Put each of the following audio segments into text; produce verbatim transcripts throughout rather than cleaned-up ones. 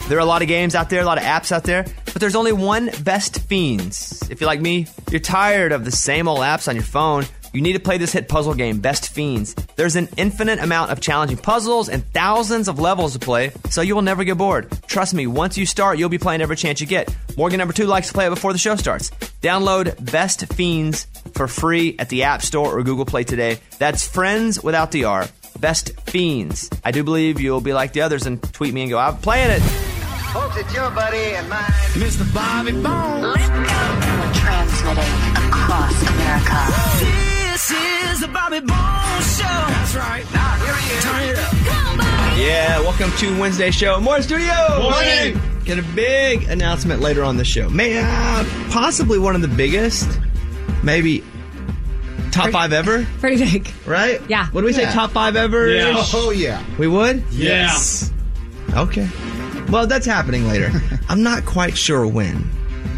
There are a lot of games out there, a lot of apps out there, but there's only one Best Fiends. If you're like me, you're tired of the same old apps on your phone. You need to play this hit puzzle game, Best Fiends. There's an infinite amount of challenging puzzles and thousands of levels to play, so you will never get bored. Trust me, once you start, you'll be playing every chance you get. Morgan number two likes to play it before the show starts. Download Best Fiends for free at the App Store or Google Play today. That's friends without the R. Best Fiends. I do believe you'll be like the others and tweet me and go, I'm playing it. Folks, it's your buddy and mine, Mister Bobby Bones. Let's go. We're transmitting across America. This is the Bobby Bones Show. That's right. Now, here he is. Turn it up. Come on. Yeah, welcome to Wednesday show. Morning studio. Morning. Get a big announcement later on the show. May uh, possibly one of the biggest, maybe top Pretty- five ever, Pretty big. right? Yeah. Would we say Yeah. top five ever? Yeah. Oh, yeah. We would? Yes. Okay. Well, that's happening later. I'm not quite sure when.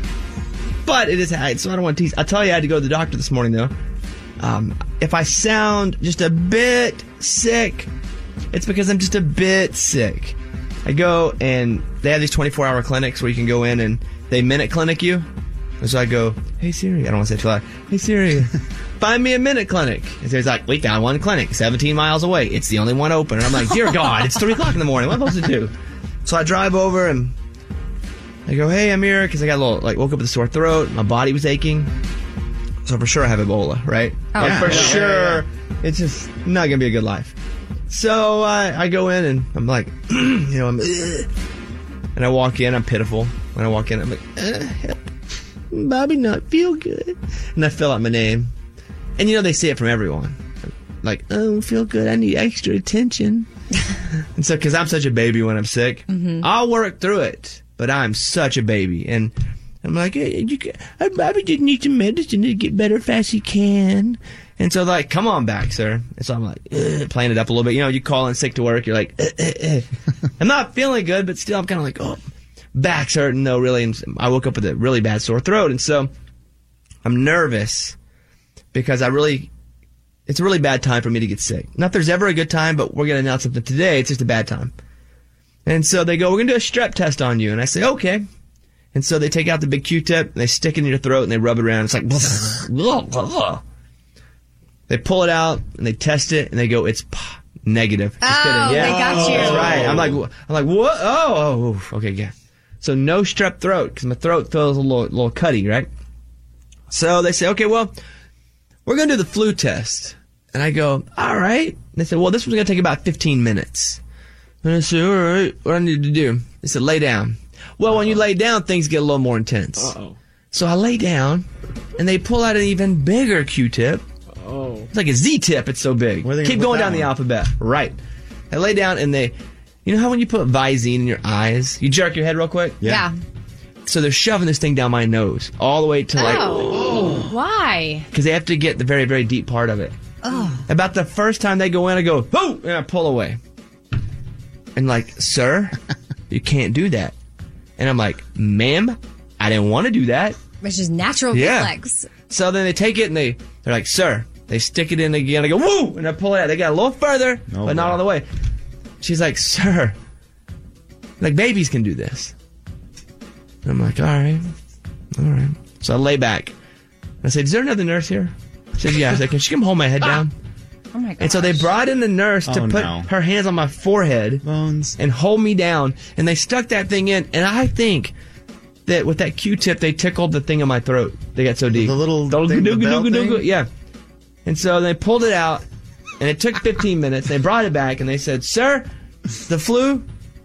But it is, so I don't want to tease. I'll tell you I had to go to the doctor this morning, though. Um, if I sound just a bit sick, it's because I'm just a bit sick. I go and they have these twenty-four hour clinics where you can go in and they minute clinic you. And so I go, hey Siri, I don't want to say it too loud. Hey Siri, find me a minute clinic. And so he's like, we found one clinic seventeen miles away. It's the only one open. And I'm like, dear God, it's three o'clock in the morning. What am I supposed to do? So I drive over and I go, hey, I'm here because I got a little, like, woke up with a sore throat. My body was aching. So for sure I have Ebola, right? Oh, Like, yeah. for Yeah, sure, yeah, it's just not going to be a good life. So uh, I go in and I'm like, you know, I'm, Ugh. And I walk in, I'm pitiful. When I walk in, I'm like, uh, help. Bobby not feel good. And I fill out my name. And you know, they say it from everyone. Like, oh, feel good, I need extra attention. And so, because I'm such a baby when I'm sick, Mm-hmm. I'll work through it. But I'm such a baby. And I'm like, hey, you can, I Bobby just need some medicine to get better fast as he can. And so, like, come on back, sir. And so I'm like, ugh, playing it up a little bit. You know, you call in sick to work, you're like, ugh, ugh, ugh. I'm not feeling good, but still I'm kind of like, oh, back's hurting though, really. And I woke up with a really bad sore throat. And so I'm nervous because I really, it's a really bad time for me to get sick. Not there's ever a good time, but we're going to announce something today. It's just a bad time. And so they go, we're going to do a strep test on you. And I say, okay. And so they take out the big Q-tip, and they stick it in your throat, and they rub it around. It's like, blah, blah, blah. They pull it out, and they test it, and they go, it's p- negative. Just Oh, kidding. they got you. That's right. I'm like, I'm like, what? Oh, oh, okay, yeah. So no strep throat, because my throat feels a little, little cutty, right? So they say, okay, well, we're going to do the flu test. And I go, all right. And they said, well, this one's going to take about fifteen minutes. And I said, all right, what do I need to do? They said, lay down. Well, when you lay down, things get a little more intense. Uh-oh. So I lay down, and they pull out an even bigger Q-tip. Oh. It's like a Z-tip. It's so big. Where are they gonna Keep put going that down the one? alphabet. Right. I lay down, and they, you know how when you put Visine in your eyes, you jerk your head real quick? Yeah. So they're shoving this thing down my nose all the way to like, Oh. Why? because they have to get the very, very deep part of it. Oh. About the first time they go in, I go, oh, and I pull away. And like, sir, you can't do that. And I'm like, ma'am, I didn't want to do that. Which is natural Yeah. reflex. So then they take it and they, they're like, sir, they stick it in again. I go, woo! And I pull it out. They got a little further, Oh, but not boy. all the way. She's like, sir, like babies can do this. And I'm like, all right, all right. So I lay back. I said, is there another nurse here? She said, yeah. I said, can she come hold my head down? Oh my god. And so they brought in the nurse to Oh, put no. her hands on my forehead Bones. and hold me down. And they stuck that thing in. And I think that with that Q-tip, they tickled the thing in my throat. They got so deep. The little Dooga, thing, the dooga, bell dooga, thing? dooga. Yeah. And so they pulled it out. And it took fifteen minutes. They brought it back. And they said, sir, the flu?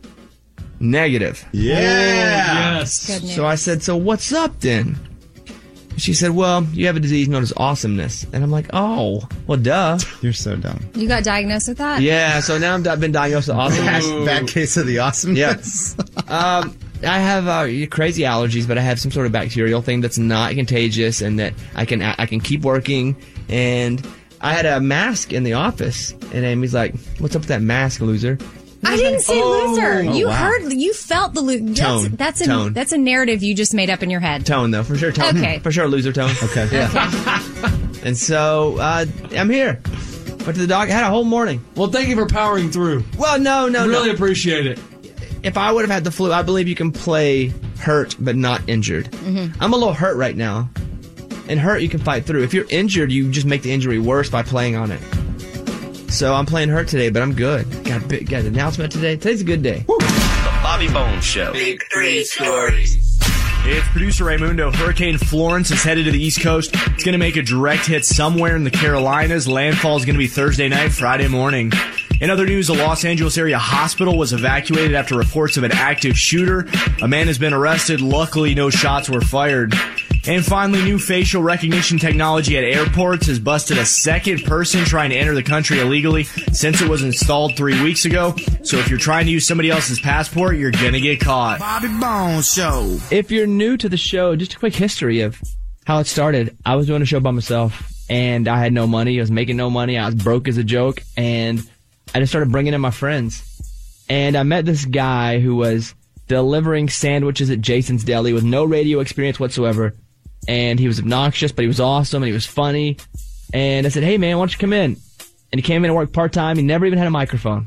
Negative. Yeah. Yes. Good news. So I said, so what's up then? She said, well, you have a disease known as awesomeness. And I'm like, oh, well, duh. You're so dumb. You got diagnosed with that? Yeah, so now I've been diagnosed with awesomeness. Bad, bad case of the awesomeness. Um, I have uh, crazy allergies, but I have some sort of bacterial thing that's not contagious, and that I can I can keep working. And I had a mask in the office, and Amy's like, "What's up with that mask, loser?" I didn't say loser. Oh, You wow. heard, you felt the loser. That's, Tone. that's a Tone. that's a narrative you just made up in your head. Tone, though, for sure. Tone. Okay. For sure, loser tone. Okay. Yeah. And so uh, I'm here. Went to the doc. Had a whole morning. Well, thank you for powering through. Well, no, no, Really no. appreciate it. if I would have had the flu, I believe you can play hurt but not injured. Mm-hmm. I'm a little hurt right now. And hurt, you can fight through. If you're injured, you just make the injury worse by playing on it. So I'm playing hurt today, but I'm good. Got a big, got an announcement today. Today's a good day. The Bobby Bones Show. Big three stories. It's producer Raymundo. Hurricane Florence is headed to the East Coast. It's going to make a direct hit somewhere in the Carolinas. Landfall is going to be Thursday night, Friday morning. In other news, a Los Angeles area hospital was evacuated after reports of an active shooter. A man has been arrested. Luckily, no shots were fired. And finally, new facial recognition technology at airports has busted a second person trying to enter the country illegally since it was installed three weeks ago. So if you're trying to use somebody else's passport, you're going to get caught. Bobby Bones Show. If you're new to the show, just a quick history of how it started. I was doing a show by myself, and I had no money. I was making no money. I was broke as a joke, and I just started bringing in my friends. And I met this guy who was delivering sandwiches at Jason's Deli with no radio experience whatsoever. And he was obnoxious, but he was awesome, and he was funny. And I said, hey, man, why don't you come in? And he came in and worked part-time. He never even had a microphone.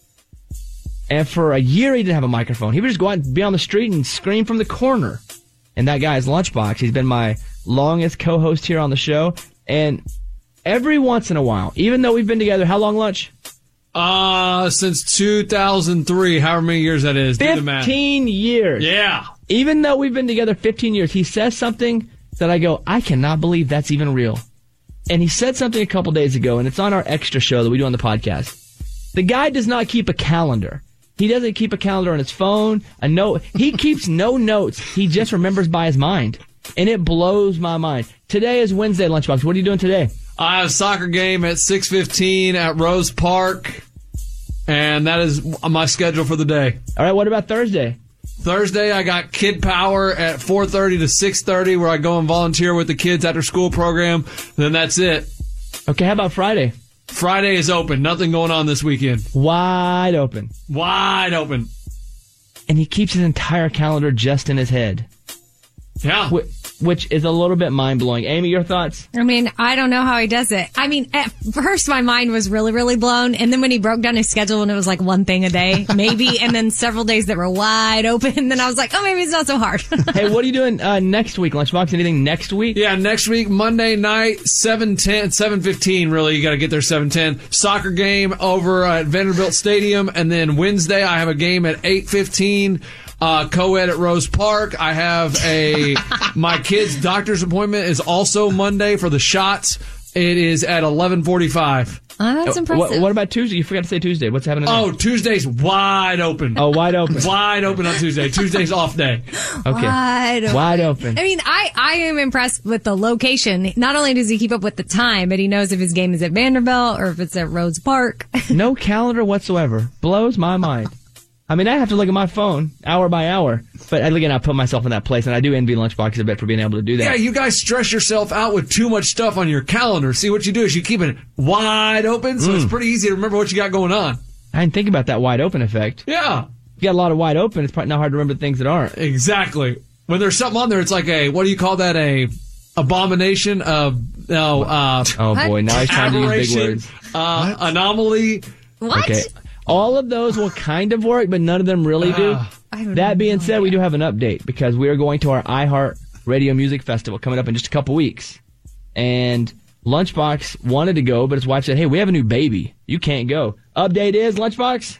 And for a year, he didn't have a microphone. He would just go out and be on the street and scream from the corner. And that guy is Lunchbox. He's been my longest co-host here on the show. And every once in a while, even though we've been together, how long, Lunch? Uh, since two thousand three, however many years that is. Do the math. fifteen years. Yeah. Even though we've been together fifteen years, he says something that I go, I cannot believe that's even real. And he said something a couple days ago, and it's on our extra show that we do on the podcast. The guy does not keep a calendar. He doesn't keep a calendar on his phone, a note. He keeps no notes. He just remembers by his mind. And it blows my mind. Today is Wednesday, Lunchbox. What are you doing today? I have a soccer game at six fifteen at Rose Park, and that is my schedule for the day. All right, what about Thursday? Thursday, I got Kid Power at four thirty to six thirty, where I go and volunteer with the kids after school program. Then that's it. Okay, how about Friday? Friday is open. Nothing going on this weekend. Wide open. Wide open. And he keeps his entire calendar just in his head. Yeah. Wh- which is a little bit mind-blowing. Amy, your thoughts? I mean, I don't know how he does it. I mean, at first my mind was really, really blown. And then when he broke down his schedule and it was like one thing a day, maybe, and then several days that were wide open, then I was like, oh, maybe it's not so hard. Hey, what are you doing uh, next week, Lunchbox? Anything next week? Yeah, next week, Monday night, seven ten, seven fifteen, really. You got to get there seven ten. Soccer game over at Vanderbilt Stadium. And then Wednesday, I have a game at eight fifteen. Uh, co-ed at Rose Park. I have a, my kid's doctor's appointment is also Monday for the shots. It is at eleven forty-five. Oh, that's impressive. What, what about Tuesday? You forgot to say Tuesday. What's happening there? Oh, Tuesday's wide open. Oh, wide open. Wide open on Tuesday. Tuesday's off day. Okay. Wide open. Wide open. I mean, I, I am impressed with the location. Not only does he keep up with the time, but he knows if his game is at Vanderbilt or if it's at Rose Park. No calendar whatsoever. Blows my mind. I mean, I have to look at my phone hour by hour, but again, I put myself in that place, and I do envy Lunchbox a bit for being able to do that. Yeah, you guys stress yourself out with too much stuff on your calendar. See, what you do is you keep it wide open, so mm. it's pretty easy to remember what you got going on. I didn't think about that wide open effect. Yeah. You got a lot of wide open, it's probably not hard to remember the things that aren't. Exactly. When there's something on there, it's like a, what do you call that, a abomination of, no, uh... Oh, boy, now he's trying to use big words. Uh, anomaly. What? Okay. All of those will kind of work, but none of them really do. Uh, that being said, we do have an update because we are going to our iHeart Radio Music Festival coming up in just a couple weeks. And Lunchbox wanted to go, but his wife said, hey, we have a new baby. You can't go. Update is, Lunchbox?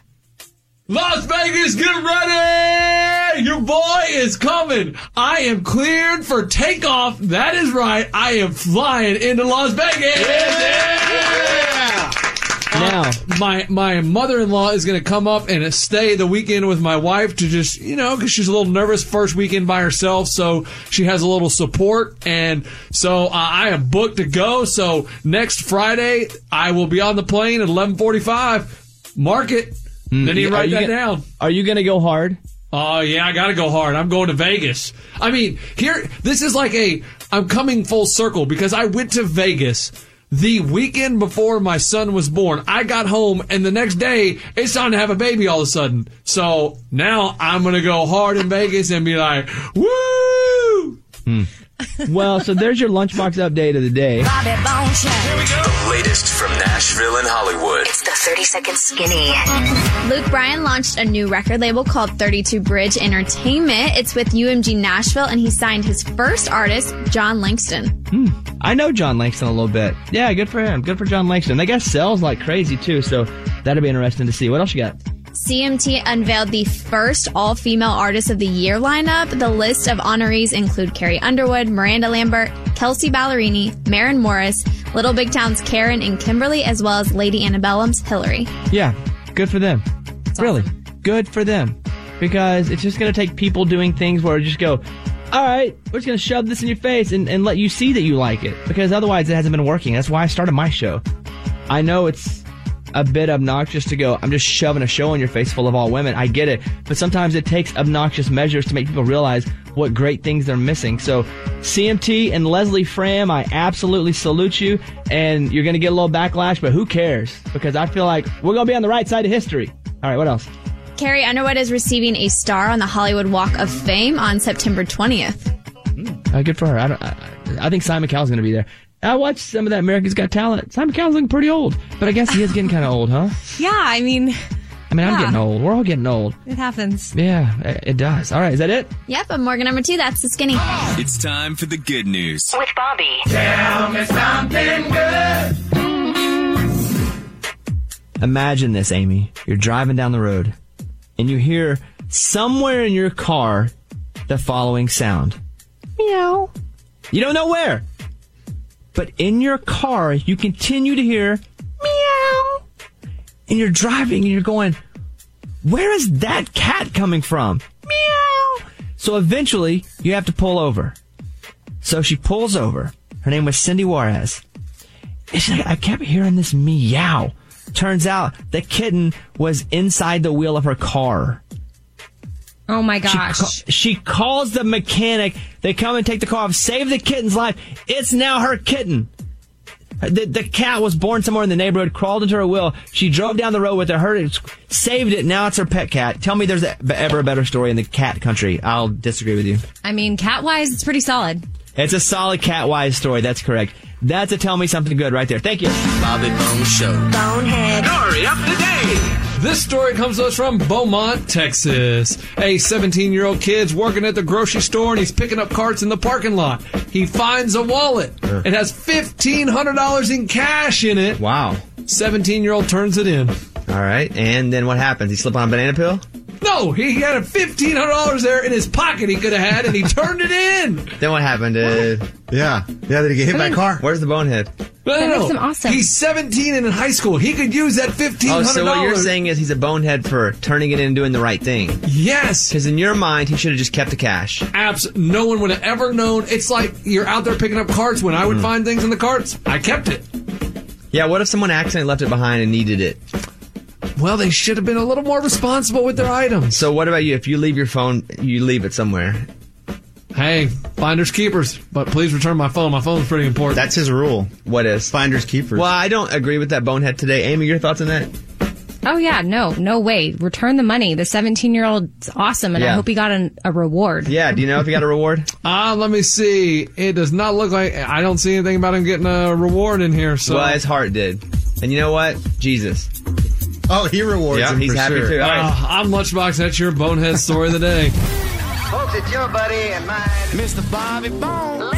Las Vegas, get ready! Your boy is coming. I am cleared for takeoff. That is right. I am flying into Las Vegas. Yeah! Now, uh, my my mother-in-law is going to come up and stay the weekend with my wife to just, you know, because she's a little nervous first weekend by herself, so she has a little support. And so uh, I am booked to go. So next Friday, I will be on the plane at eleven forty-five. Mark it. Mm, then you write that gonna, down. Are you going to go hard? Oh, uh, yeah, I got to go hard. I'm going to Vegas. I mean, here, this is like a, I'm coming full circle because I went to Vegas the weekend before my son was born. I got home, and the next day, it's time to have a baby all of a sudden. So now I'm going to go hard in Vegas and be like, woo! Hmm. Well, so there's your Lunchbox update of the day. Bobby Bones Show. Here we go. The latest from Nashville and Hollywood. It's the thirty Second Skinny. Luke Bryan launched a new record label called thirty-two Bridge Entertainment. It's with U M G Nashville, and he signed his first artist, John Langston. Hmm. I know John Langston a little bit. Yeah, good for him. Good for John Langston. They got sells like crazy, too, so that'll be interesting to see. What else you got? C M T unveiled the first all-female Artist of the Year lineup. The list of honorees include Carrie Underwood, Miranda Lambert, Kelsey Ballerini, Maren Morris, Little Big Town's Karen and Kimberly, as well as Lady Antebellum's Hillary. Yeah, good for them. Really, good for them. Because it's just going to take people doing things where you just go, all right, we're just going to shove this in your face and, and let you see that you like it. Because otherwise it hasn't been working. That's why I started my show. I know it's a bit obnoxious to go, I'm just shoving a show in your face full of all women. I get it. But sometimes it takes obnoxious measures to make people realize what great things they're missing. So C M T and Leslie Fram, I absolutely salute you. And you're going to get a little backlash, but who cares? Because I feel like we're going to be on the right side of history. All right, what else? Carrie Underwood is receiving a star on the Hollywood Walk of Fame on September twentieth. Mm, uh, good for her. I, don't, I, I think Simon Cowell's going to be there. I watched some of that America's Got Talent. Simon Cowell's looking pretty old, but I guess he is getting kind of old, huh? Yeah, I mean... I mean, yeah. I'm getting old. We're all getting old. It happens. Yeah, it does. All right, is that it? Yep, and Morgan number two, that's the skinny. It's time for the good news. With Bobby. Tell me something good. Imagine this, Amy. You're driving down the road, and you hear somewhere in your car the following sound. Meow. You don't know where. But in your car, you continue to hear meow. And you're driving and you're going, where is that cat coming from? Meow. So eventually, you have to pull over. So she pulls over. Her name was Cindy Juarez. And she's like, I kept hearing this meow. Turns out the kitten was inside the wheel of her car. Oh my gosh. She, ca- she calls the mechanic. They come and take the car off, save the kitten's life. It's now her kitten. The, the cat was born somewhere in the neighborhood, crawled into her wheel. She drove down the road with her, heard it, saved it. Now it's her pet cat. Tell me there's a, ever a better story in the cat country. I'll disagree with you. I mean, cat-wise, it's pretty solid. It's a solid cat-wise story. That's correct. That's a tell me something good right there. Thank you. Bobby Bones Show. Bonehead. Story up to date. This story comes to us from Beaumont, Texas. A seventeen-year-old kid's working at the grocery store and he's picking up carts in the parking lot. He finds a wallet. Uh. It has fifteen hundred dollars in cash in it. Wow. seventeen-year-old turns it in. All right. And then what happens? He slip on a banana peel? No, he had a fifteen hundred dollars there in his pocket he could have had, and he turned it in. Then what happened? Uh, Yeah. Yeah, did he get hit by a car? Where's the bonehead? No, no, That no. makes him awesome. He's seventeen and in high school. He could use that fifteen Oh, hundred dollars. so what you're saying is he's a bonehead for turning it in and doing the right thing. Yes. Because in your mind, he should have just kept the cash. Abs- no one would have ever known. It's like you're out there picking up carts. When I would Mm. find things in the carts, I kept it. Yeah, what if someone accidentally left it behind and needed it? Well, they should have been a little more responsible with their items. So what about you? If you leave your phone, you leave it somewhere. Hey, finders keepers, but please return my phone. My phone's pretty important. That's his rule. What is? Finders keepers. Well, I don't agree with that bonehead today. Amy, your thoughts on that? Oh, yeah, no, no way. Return the money. The seventeen-year-old's awesome, and I Yeah. hope he got an, a reward. Yeah, do you know if he got a reward? Ah, let me see. It does not look like. I don't see anything about him getting a reward in here. So Well, his heart did. And you know what? Jesus. Oh, he rewards Yeah, him he's for happy sure. too. All right. Uh, I'm Lunchbox. That's your bonehead story of the day. Folks, it's your buddy and mine, Mister Bobby Bones.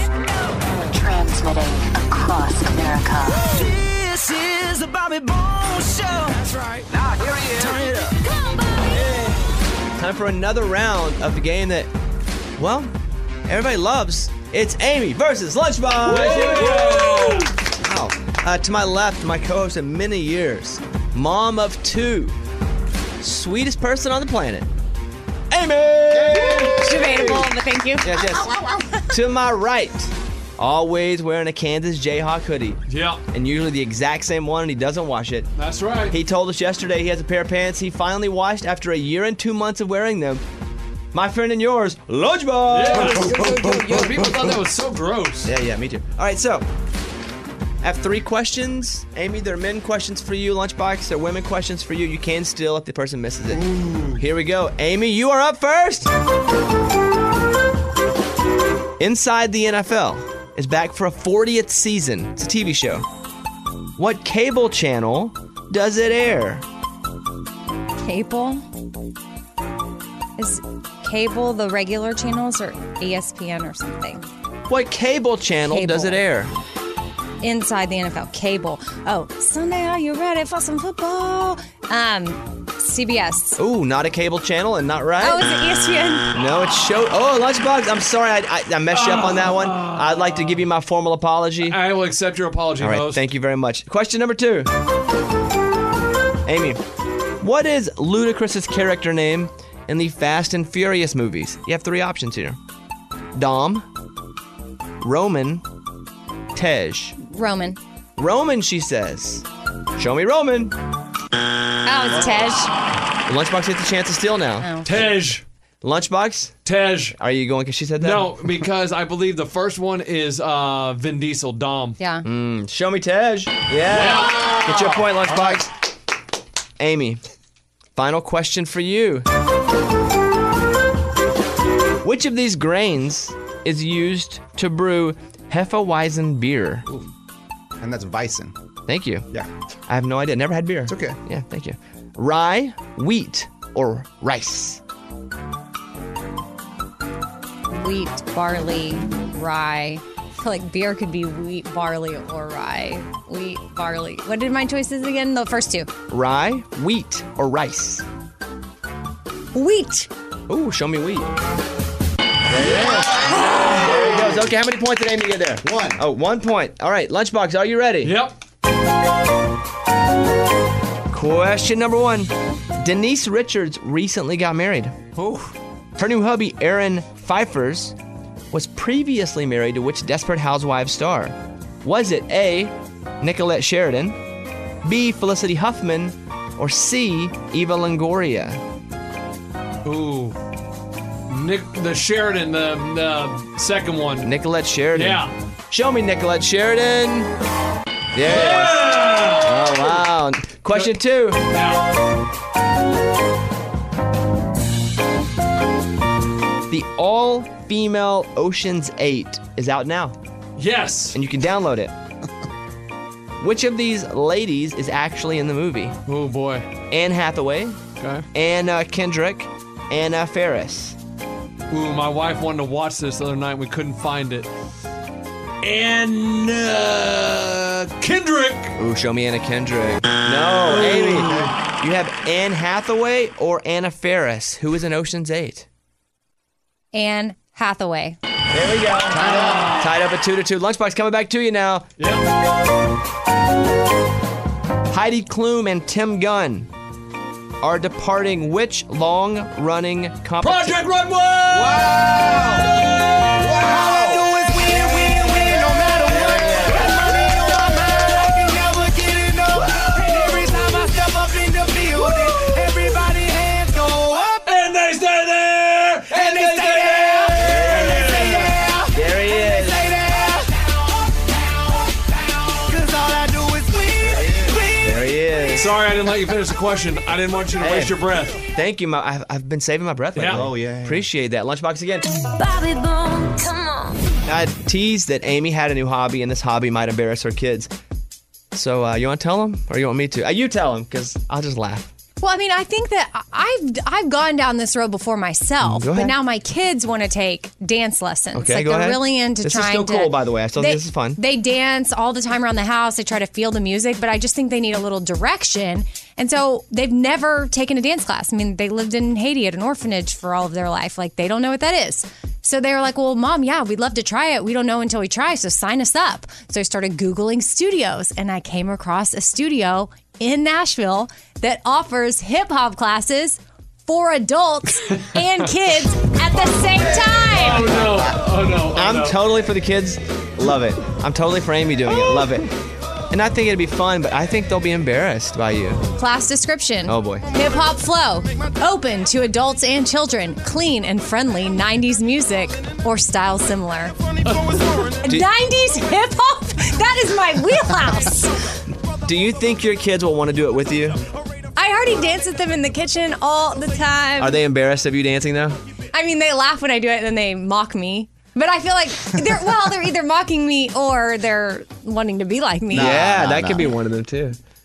Transmitting across America. This is the Bobby Bones Show. That's right. Now here he is. Turn it up. Come on, Bobby. Time for another round of the game that, well, everybody loves. It's Amy versus Lunchbox. Here we go. Wow. Uh, to my left, my co-host of many years, mom of two, sweetest person on the planet, Amy. Debatable, but thank you. Yes, yes. To my right, always wearing a Kansas Jayhawk hoodie. Yeah, And usually the exact same one, and he doesn't wash it. that's right. He told us yesterday he has a pair of pants he finally washed after a year and two months of wearing them. My friend and yours, Lunchbox. Yeah, people thought that was so gross. Yeah, yeah, me too. All right, so I have three questions. Amy, they're men questions for you. Lunchbox, they're women questions for you. You can steal if the person misses it. Ooh. Here we go. Amy, you are up first. Inside the N F L is back for a fortieth season. It's a T V show. What cable channel does it air? Cable? Is cable the regular channels or E S P N or something? What cable channel Cable. does it air? Inside the N F L. Cable. Oh, Sunday, are you ready for some football? Um, C B S. Ooh, not a cable channel and not right. Oh, is it E S P N? No, it's show. Oh, Lunchbox. I'm sorry, I, I, I messed you up on that one. I'd like to give you my formal apology. I will accept your apology, All right, host. thank you very much. Question number two. Amy, what is Ludacris's character name in the Fast and Furious movies? You have three options here. Dom, Roman, Tej. Roman. Roman, she says. Show me Roman. Oh, it's Tej. Lunchbox gets a chance to steal now. Oh. Tej. Lunchbox? Tej. Are you going because she said that? No, because I believe the first one is uh, Vin Diesel, Dom. Yeah. Mm, show me Tej. Yeah. Get your point, Lunchbox. Amy, final question for you. Which of these grains is used to brew Hefeweizen beer? Ooh. And that's Weizen. Thank you. Yeah. I have no idea. Never had beer. It's okay. Yeah, thank you. Rye, wheat, or rice? Wheat, barley, rye. I feel like beer could be wheat, barley, or rye. Wheat, barley. What did my choices again? The first two. Rye, wheat, or rice? Wheat. Ooh, show me wheat. There it is. There it goes. Okay, how many points did Amy get there? One. Oh, one point. All right, Lunchbox, are you ready? Yep. Question number one. Denise Richards recently got married. Oh. Her new hubby, Aaron Pfeiffer's, was previously married to which Desperate Housewives star? Was it A, Nicolette Sheridan, B, Felicity Huffman, or C, Eva Longoria? Ooh. Nick, the Sheridan, the, the second one. Nicolette Sheridan. Yeah. Show me Nicolette Sheridan. Yes. Oh, wow. Question two. The all-female Ocean's eight is out now, Yes. and you can download it. Which of these ladies is actually in the movie? Oh, boy. Anne Hathaway, Okay. Anna Kendrick, Anna Faris. Ooh, my wife wanted to watch this the other night. We couldn't find it. And uh, Kendrick. Ooh, show me Anna Kendrick. No, Amy. You have Anne Hathaway or Anna Faris. Who is in Ocean's eight? Anne Hathaway. There we go. Tied up. Tied up at two to two. Lunchbox coming back to you now. Yep. Heidi Klum and Tim Gunn are departing which long-running competition? Project Runway! Wow! And they stay there! And they stay there! There he is. There he is. Sorry, I didn't let you finish the question. I didn't want you to Hey. waste your breath. Thank you. My, I've, I've been saving my breath lately. Yeah. Oh, yeah. Appreciate that. Lunchbox again. Bobby Bone, come on. I teased that Amy had a new hobby, and this hobby might embarrass her kids. So, uh, you want to tell them, or you want me to? Uh, you tell them, because I'll just laugh. Well, I mean, I think that I've I've gone down this road before myself, Go but ahead. now my kids want to take dance lessons. Okay, like go they're ahead. really into This is trying still to. cool, by the way. I still think they- this is fun. They dance all the time around the house. They try to feel the music, but I just think they need a little direction. And so they've never taken a dance class. I mean, they lived in Haiti at an orphanage for all of their life. Like they don't know what that is. So they were like, well, Mom, yeah, we'd love to try it. We don't know until we try, so sign us up. So I started Googling studios, and I came across a studio in Nashville that offers hip hop classes for adults and kids at the same time. Oh, no. Oh, no. Oh, I'm no. totally for the kids. Love it. I'm totally for Amy doing it. Love it. And I think it'd be fun, but I think they'll be embarrassed by you. Class description. Oh, boy. Hip hop flow. Open to adults and children. Clean and friendly nineties music or style similar. nineties hip hop? That is my wheelhouse. Do you think your kids will want to do it with you? I already dance with them in the kitchen all the time. Are they embarrassed of you dancing, though? I mean, they laugh when I do it and then they mock me. But I feel like they're, well, they're either mocking me or they're wanting to be like me. yeah, no, that no. could be one of them, too.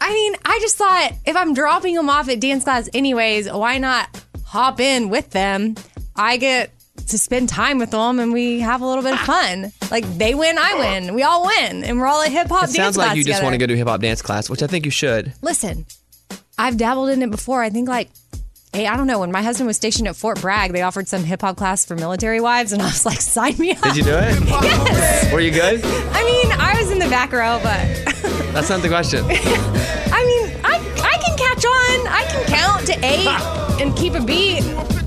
I mean, I just thought if I'm dropping them off at dance class anyways, why not hop in with them? I get to spend time with them and we have a little bit of fun. Like they win, I win. We all win. And we're all at hip hop dance class. Sounds like you just together. want to go to hip hop dance class, which I think you should. Listen, I've dabbled in it before. I think like, hey, I don't know. When my husband was stationed at Fort Bragg, they offered some hip hop class for military wives, and I was like, sign me up. Did you do it? Yes. Were you good? I mean, I was in the back row, but That's not the question. I mean, I I can catch on. I can count to eight and keep a beat.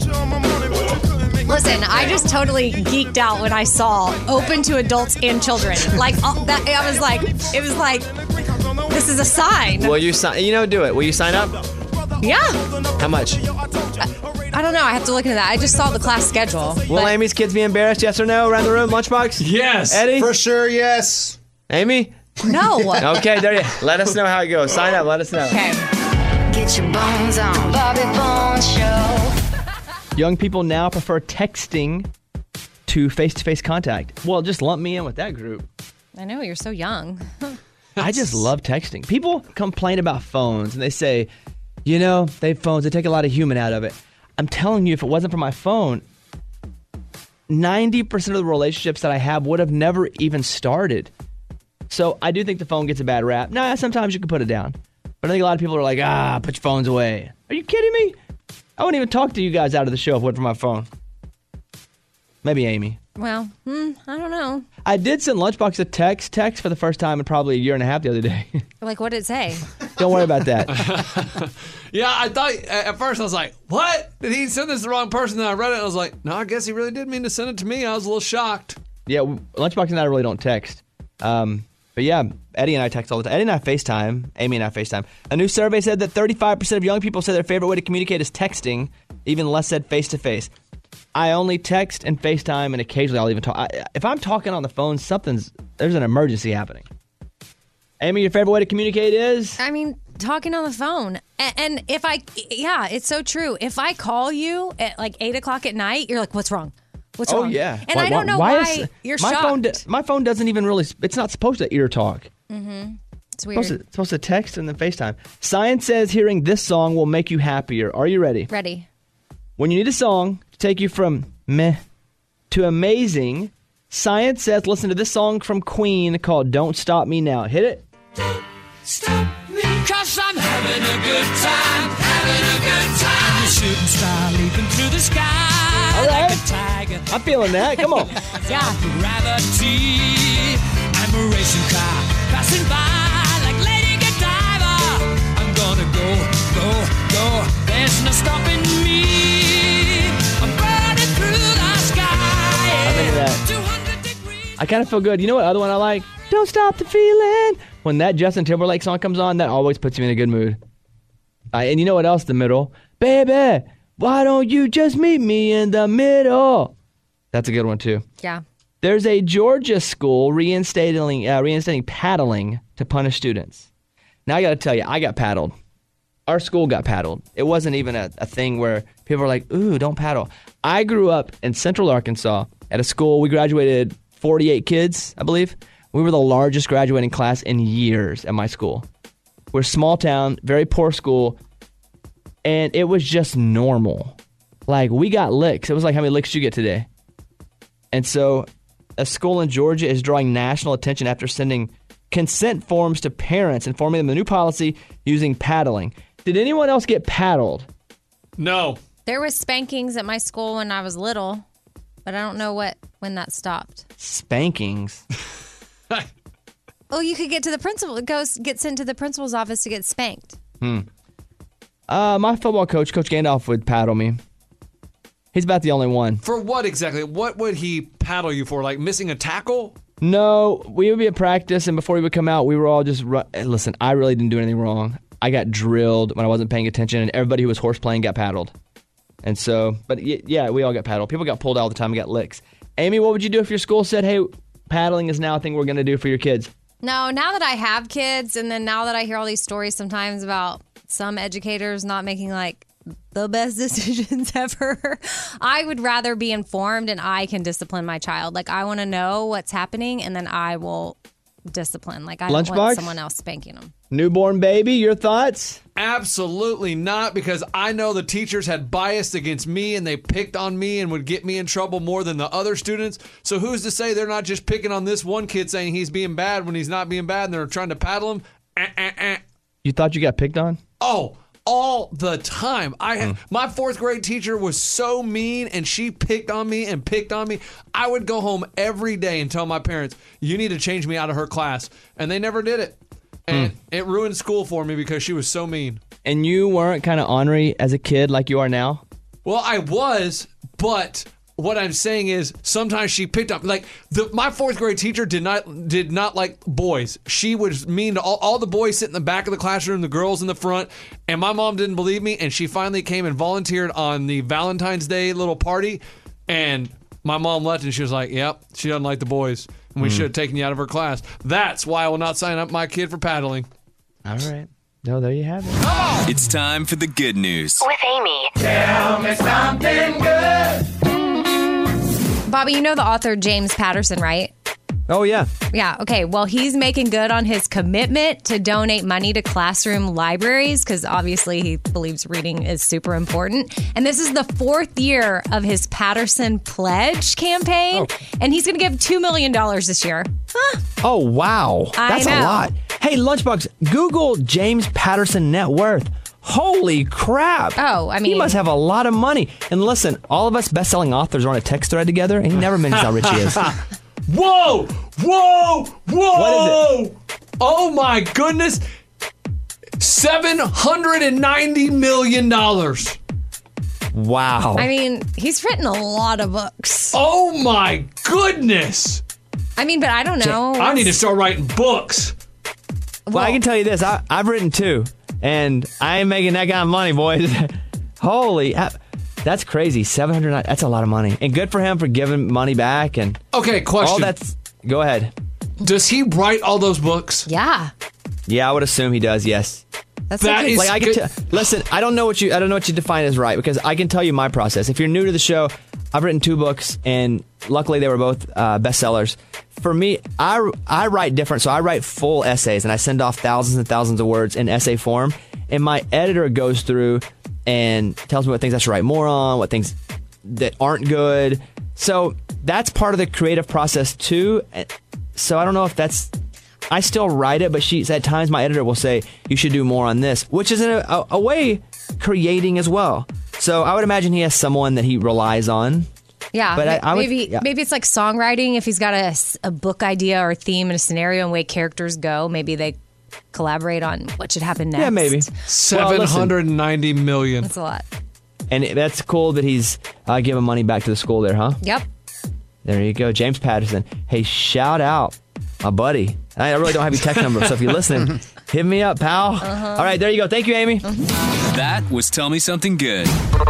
Listen, I just totally geeked out when I saw open to adults and children. Like all, that, I was like, it was like, this is a sign. Will you sign? You know, do it. Will you sign up? Yeah. How much? I, I don't know. I have to look into that. I just saw the class schedule. Will but- Amy's kids be embarrassed? Yes or no? Around the room, Lunchbox? Yes. Eddie? For sure, yes. Amy? No. Okay, there you Let us know how it goes. Sign up. Let us know. Okay. Get your bones on Bobby Bones Show. Young people now prefer texting to face-to-face contact. Well, just lump me in with that group. I know, you're so young. I just love texting. People complain about phones and they say, you know, they have phones, they take a lot of human out of it. I'm telling you, if it wasn't for my phone, ninety percent of the relationships that I have would have never even started. So I do think the phone gets a bad rap. Nah, sometimes you can put it down. But I think a lot of people are like, ah, put your phones away. Are you kidding me? I wouldn't even talk to you guys out of the show if it wasn't for my phone. Maybe Amy. Well, hmm, I don't know. I did send Lunchbox a text text for the first time in probably a year and a half the other day. Like, what did it say? Don't worry about that. Yeah, I thought at first I was like, what? Did he send this to the wrong person? Then I read it and I was like, no, I guess he really did mean to send it to me. I was a little shocked. Yeah, Lunchbox and I really don't text. Um, but yeah, Eddie and I text all the time. Eddie and I FaceTime. Amy and I FaceTime. A new survey said that thirty-five percent of young people say their favorite way to communicate is texting. Even less said face-to-face. I only text and FaceTime, and occasionally I'll even talk. I, if I'm talking on the phone, something's there's an emergency happening. Amy, your favorite way to communicate is? I mean, talking on the phone. And, and if I, yeah, it's so true. If I call you at like eight o'clock at night, you're like, what's wrong? What's oh, wrong? yeah. And I don't know why, is- you're my shocked. phone, do- my phone doesn't even really, it's not supposed to ear talk. Mm-hmm. It's It's weird. supposed, to, it's supposed to text and then FaceTime. Science says hearing this song will make you happier. Are you ready? Ready. When you need a song to take you from meh to amazing, science says listen to this song from Queen called Don't Stop Me Now. Hit it. Stop me, cause I'm having a good time, having a good time. The shooting star leaping through the sky. All right. Like a tiger. I'm feeling that. Come on. Yeah. Gravity. I'm a racing car passing by like Lady Godiva. I'm gonna go, go, go. There's no stopping me. I'm burning through the sky. I'm into that. two hundred degrees. I kind of feel good. You know what other one I like? Don't Stop the Feeling. When that Justin Timberlake song comes on, that always puts me in a good mood. Uh, and you know what else? The middle. Baby, why don't you just meet me in the middle? That's a good one, too. Yeah. There's a Georgia school reinstating, uh, reinstating paddling to punish students. Now, I got to tell you, I got paddled. Our school got paddled. It wasn't even a, a thing where people were like, ooh, don't paddle. I grew up in Central Arkansas at a school. We graduated forty-eight kids, I believe. We were the largest graduating class in years at my school. We're a small town, very poor school, and it was just normal. Like, we got licks. It was like how many licks you get today. And so a school in Georgia is drawing national attention after sending consent forms to parents, informing them of the new policy using paddling. Did anyone else get paddled? No. There was spankings at my school when I was little, but I don't know what when that stopped. Spankings? Oh, you could get to the principal. It goes get sent to the principal's office to get spanked. Hmm. Uh, my football coach, Coach Gandalf, would paddle me. He's about the only one. For what exactly? What would he paddle you for? Like missing a tackle? No, we would be at practice, and before we would come out, we were all just run- listen. I really didn't do anything wrong. I got drilled when I wasn't paying attention, and everybody who was horse playing got paddled. And so, but y- yeah, we all got paddled. People got pulled all the time and got licks. Amy, what would you do if your school said, "Hey, paddling is now a thing we're going to do for your kids"? No, now that I have kids, and then now that I hear all these stories sometimes about some educators not making like the best decisions ever, I would rather be informed and I can discipline my child. Like, I want to know what's happening, and then I will discipline. Like, I don't Lunchbox? want someone else spanking them. Newborn baby, your thoughts? Absolutely not, because I know the teachers had bias against me and they picked on me and would get me in trouble more than the other students. So who's to say they're not just picking on this one kid saying he's being bad when he's not being bad and they're trying to paddle him? Eh, eh, eh. You thought you got picked on? Oh, all the time. I had, my fourth grade teacher was so mean and she picked on me and picked on me. I would go home every day and tell my parents, you need to change me out of her class. And they never did it. And mm. it ruined school for me because she was so mean. And you weren't kind of ornery as a kid like you are now? Well, I was, but what I'm saying is sometimes she picked up, like, the, my fourth grade teacher did not did not like boys. She was mean to all, all the boys sit in the back of the classroom, the girls in the front, and my mom didn't believe me, and she finally came and volunteered on the Valentine's Day little party, and my mom left, and she was like, yep, she doesn't like the boys, and we mm. should have taken you out of her class. That's why I will not sign up my kid for paddling. All right. No, there you have it. Oh! It's time for the good news. With Amy. Tell me something good. Bobby, you know the author James Patterson, right? Oh, yeah. Yeah, okay. Well, he's making good on his commitment to donate money to classroom libraries because obviously he believes reading is super important. And this is the fourth year of his Patterson Pledge campaign. Oh. And he's going to give two million dollars this year. Huh. Oh, wow. I That's know. a lot. Hey, Lunchbox, Google James Patterson net worth. Holy crap. Oh, I mean... He must have a lot of money. And listen, all of us best-selling authors are on a text thread together, and he never mentions how rich he is. Whoa! Whoa! Whoa! What is it? Oh, my goodness. seven hundred ninety million dollars. Wow. I mean, he's written a lot of books. Oh, my goodness. I mean, but I don't know. I need to start writing books. Well, I can tell you this. I, I've written two, and I ain't making that kind of money, boys. Holy... That's crazy. seven hundred dollars. That's a lot of money. And good for him for giving money back. And okay, question. All that's... Go ahead. Does he write all those books? Yeah. Yeah, I would assume he does, yes. That's that like, is like I can t- Listen, I don't know what you I don't know what you define as right, because I can tell you my process. If you're new to the show, I've written two books, and luckily they were both uh, bestsellers. For me, I, I write different. So I write full essays, and I send off thousands and thousands of words in essay form. And my editor goes through and tells me what things I should write more on, what things that aren't good. So that's part of the creative process too. So I don't know if that's... I still write it, but she's at times my editor will say, you should do more on this, which is in a, a, a way creating as well. So I would imagine he has someone that he relies on. Yeah, but I, I would, maybe yeah. maybe it's like songwriting. If he's got a, a book idea or a theme and a scenario and way characters go, maybe they collaborate on what should happen next. Yeah, maybe. seven hundred ninety million That's a lot. And that's cool that he's uh, giving money back to the school there, huh? Yep. There you go. James Patterson. Hey, shout out my buddy. I really don't have your text number, so if you're listening, hit me up, pal. Uh-huh. All right, there you go. Thank you, Amy. Uh-huh. That was Tell Me Something Good.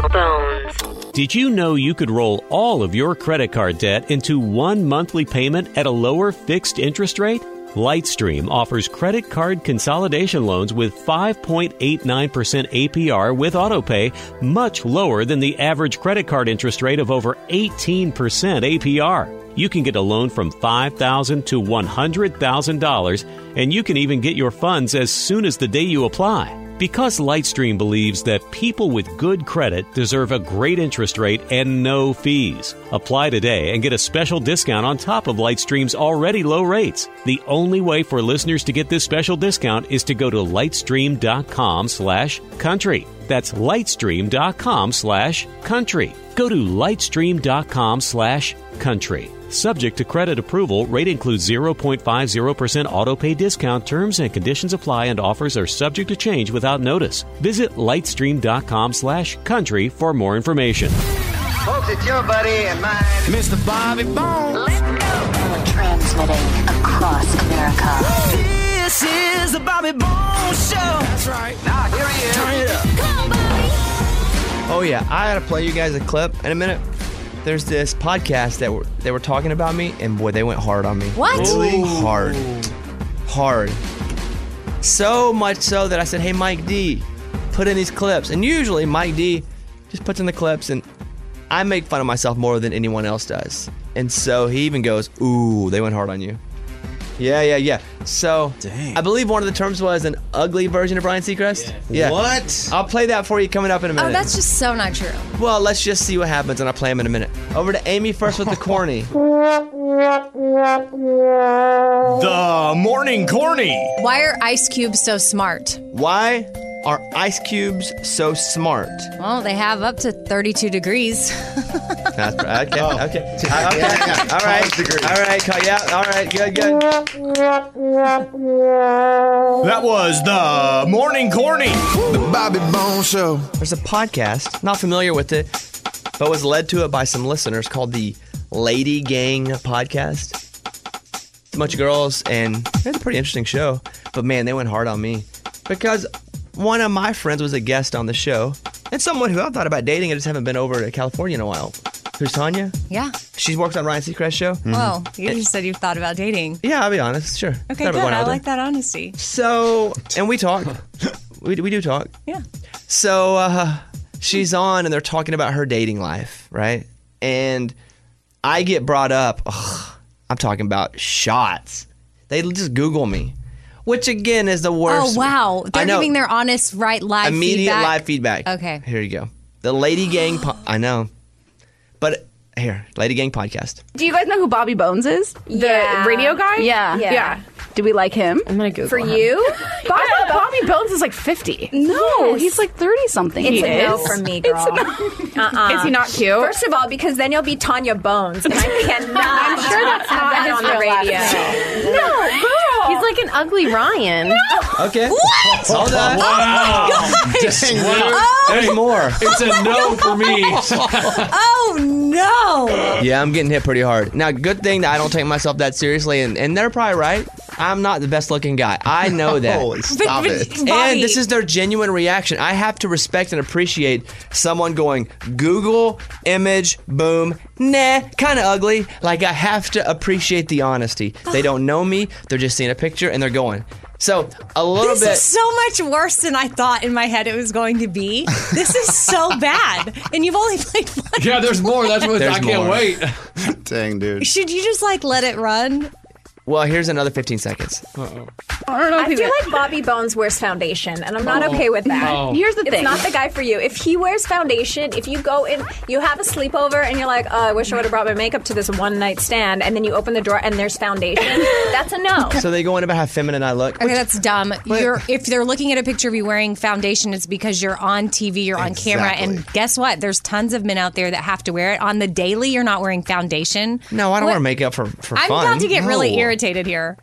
Did you know you could roll all of your credit card debt into one monthly payment at a lower fixed interest rate? Lightstream offers credit card consolidation loans with five point eight nine percent A P R with autopay, much lower than the average credit card interest rate of over eighteen percent A P R. You can get a loan from five thousand dollars to one hundred thousand dollars, and you can even get your funds as soon as the day you apply. Because Lightstream believes that people with good credit deserve a great interest rate and no fees. Apply today and get a special discount on top of Lightstream's already low rates. The only way for listeners to get this special discount is to go to lightstream.com slash country. That's lightstream.com slash country. Go to lightstream.com slash country. Subject to credit approval, rate includes zero point five zero percent autopay discount. Terms and conditions apply, and offers are subject to change without notice. Visit lightstream.com slash country for more information. Folks, it's your buddy and mine, Mister Bobby Bones. Let's go. Transmitting across America. This is the Bobby Bones Show. That's right. Now, here he is. Turn it up. Come on, Bobby. Oh, yeah. I gotta play you guys a clip in a minute. There's this podcast that were they were talking about me, and boy, they went hard on me. What? Really hard. Hard. So much so that I said, hey, Mike D, put in these clips. And usually Mike D just puts in the clips, and I make fun of myself more than anyone else does. And so he even goes, ooh, they went hard on you. Yeah, yeah, yeah. So, I believe one of the terms was an ugly version of Ryan Seacrest. Yeah. What? I'll play that for you coming up in a minute. Oh, that's just so not true. Well, let's just see what happens, and I'll play him in a minute. Over to Amy first with the corny. The morning corny. Why are ice cubes so smart? Why are ice cubes so smart? Well, they have up to thirty-two degrees. That's okay. Oh. Okay. Uh, okay. Yeah, yeah. All right. twelve degrees. All right. co- Yeah. All right. Good. Good. That was the morning corny. The Bobby Bone Show. There's a podcast. Not familiar with it, but was led to it by some listeners called the Lady Gang Podcast. It's a bunch of girls, and it's a pretty interesting show. But man, they went hard on me because one of my friends was a guest on the show, and someone who I've thought about dating. I just haven't been over to California in a while. Who's Tanya? Yeah. She works on Ryan Seacrest's show. Well, you just said you've thought about dating. Yeah, I'll be honest. Sure. Okay, Thought about good. going out I there. like that honesty. So, and we talk. we, we do talk. Yeah. So, uh, she's on and they're talking about her dating life, right? And I get brought up. Ugh, I'm talking about shots. They just Google me, which again is the worst. Oh, wow. I They're know. giving their honest, right, live Immediate feedback. live feedback. Okay. Here you go. The Lady Gang. Po- I know. But here, Lady Gang podcast. Do you guys know who Bobby Bones is? The Yeah. radio guy? Yeah. Yeah. Yeah. Do we like him? I'm gonna Google For him. you? Bobby, Bobby Bones is like fifty. No, Yes. he's like thirty something. It's he a no is. from me, It's girl. a no. Uh-uh. Is he not cute? First of all, because then you'll be Tanya Bones, and I cannot I'm sure that's have not that his on the real last radio. name. No, girl. He's like an ugly Ryan. Okay. What? Hold on. Wow. Dang, Wow. There's more. It's a no for me. Oh, no. Yeah, I'm getting hit pretty hard. Now, good thing that I don't take myself that seriously, and, and they're probably right. I'm not the best looking guy. I know that. Holy, stop but- it. Bobby. And this is their genuine reaction. I have to respect and appreciate someone going, Google, image, boom, nah, kind of ugly. Like, I have to appreciate the honesty. They don't know me. They're just seeing a picture and they're going. So, a little This bit. is so much worse than I thought in my head it was going to be. This is so bad. And you've only played one. Yeah, there's more. That's what There's I can't more. wait. Dang, dude. Should you just like let it run? Well, here's another fifteen seconds. Uh-oh. I don't know. If I he's feel like Bobby Bones wears foundation, and I'm not okay with that. Oh. Here's the It's thing. not the guy for you. If he wears foundation, if you go in, you have a sleepover, and you're like, oh, I wish I would have brought my makeup to this one night stand, and then you open the door and there's foundation, that's a no. So they go in about how feminine I look. Okay, that's dumb. You're if they're looking at a picture of you wearing foundation, it's because you're on T V, you're on camera, and guess what? There's tons of men out there that have to wear it. On the daily, you're not wearing foundation. No, I don't What- wear makeup for, for I'm fun. about to get really No. irritated here.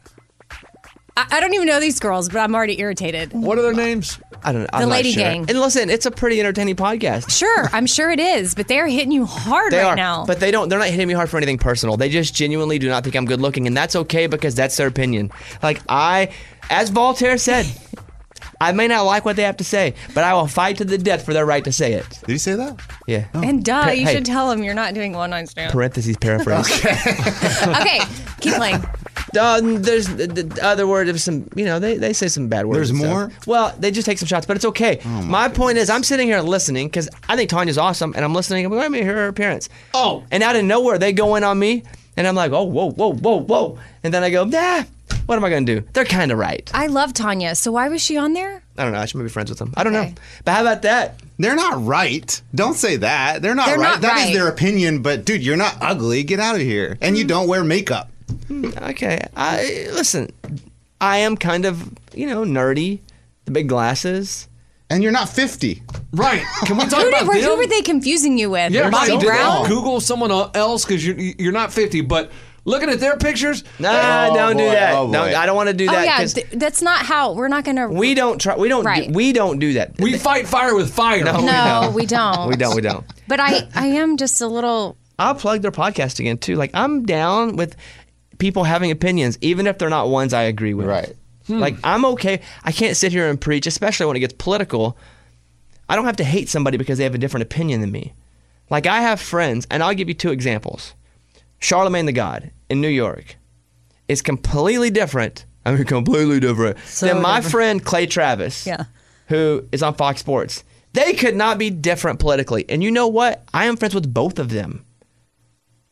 I, I don't even know these girls, but I'm already irritated. What are their names? I don't know. I'm The not Lady sure. Gang. And listen, it's a pretty entertaining podcast. Sure, I'm sure it is, but they're hitting you hard They right are, now. but they don't. They're not hitting me hard for anything personal. They just genuinely do not think I'm good looking, and that's okay because that's their opinion. Like I, as Voltaire said, I may not like what they have to say, but I will fight to the death for their right to say it. Did you say that? Yeah. and duh, Pa- you hey. should tell them you're not doing one night stand. Parentheses paraphrase. Okay, keep playing. Uh, there's the, the other word of some, you know, they, they say some bad words. There's and stuff. more? Well, they just take some shots, but it's okay. my point is, I'm sitting here listening because I think Tanya's awesome, and I'm listening. I'm like, let me hear her appearance. Oh. And out of nowhere, they go in on me, and I'm like, oh, whoa, whoa, whoa, whoa. And then I go, nah, what am I going to do? They're kind of right. I love Tanya, so why was she on there? I don't know. I should be friends with them. I don't Okay. know. But how about that? They're not right. Don't say that. They're not They're right. not That is right. their opinion, but dude, you're not ugly. Get out of here. And you don't wear makeup. Okay. I listen, I am kind of, you know, nerdy. The big glasses. And you're not fifty. Right. Can we talk Who, about did, were, them? who were they confusing you with? Yeah, Bobby right. Did Brown? they Google someone else because you're you're not fifty, but looking at their pictures. Nah, Oh, don't do boy. that. Oh, boy. no, I don't want to do Oh that. yeah, 'cause th- that's not how. We're not gonna. we don't try. We don't. Right. Do, we don't do that. We fight fire with fire. No. No, we don't. We don't. We don't. But I, I am just a little. I'll plug their podcast again too. Like I'm down with people having opinions, even if they're not ones I agree with. Right. Like I'm okay. I can't sit here and preach, especially when it gets political. I don't have to hate somebody because they have a different opinion than me. Like I have friends, and I'll give you two examples. Charlemagne the God in New York is completely different. I mean, completely different So than my different. friend Clay Travis, Yeah. who is on Fox Sports. They could not be different politically. And you know what? I am friends with both of them.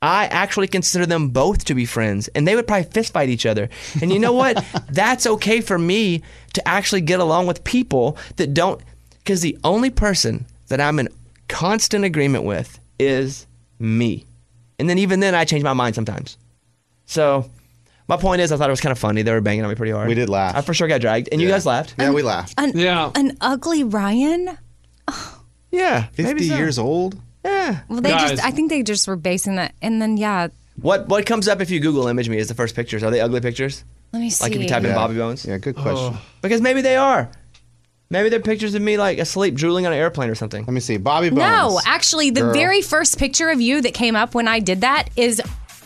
I actually consider them both to be friends, and they would probably fist fight each other. And you know what? That's okay for me to actually get along with people that don't, because the only person that I'm in constant agreement with is me. And then even then, I change my mind sometimes. So my point is, I thought it was kind of funny. They were banging on me pretty hard. We did laugh. I for sure got dragged, and you Yeah. guys laughed. Yeah, we laughed. An, Yeah. An ugly Ryan? Yeah, fifty maybe so. years old. Yeah. Well, they Guys. just, I think they just were basing that. And then, yeah, What what comes up if you Google image me is the first pictures? Are they ugly pictures? let me see. Like if you type in Yeah. Bobby Bones? Yeah, good question. Because maybe they are. Maybe they're pictures of me like asleep, drooling on an airplane or something. Let me see. Bobby Bones. No, actually, the Girl. very first picture of you that came up when I did that is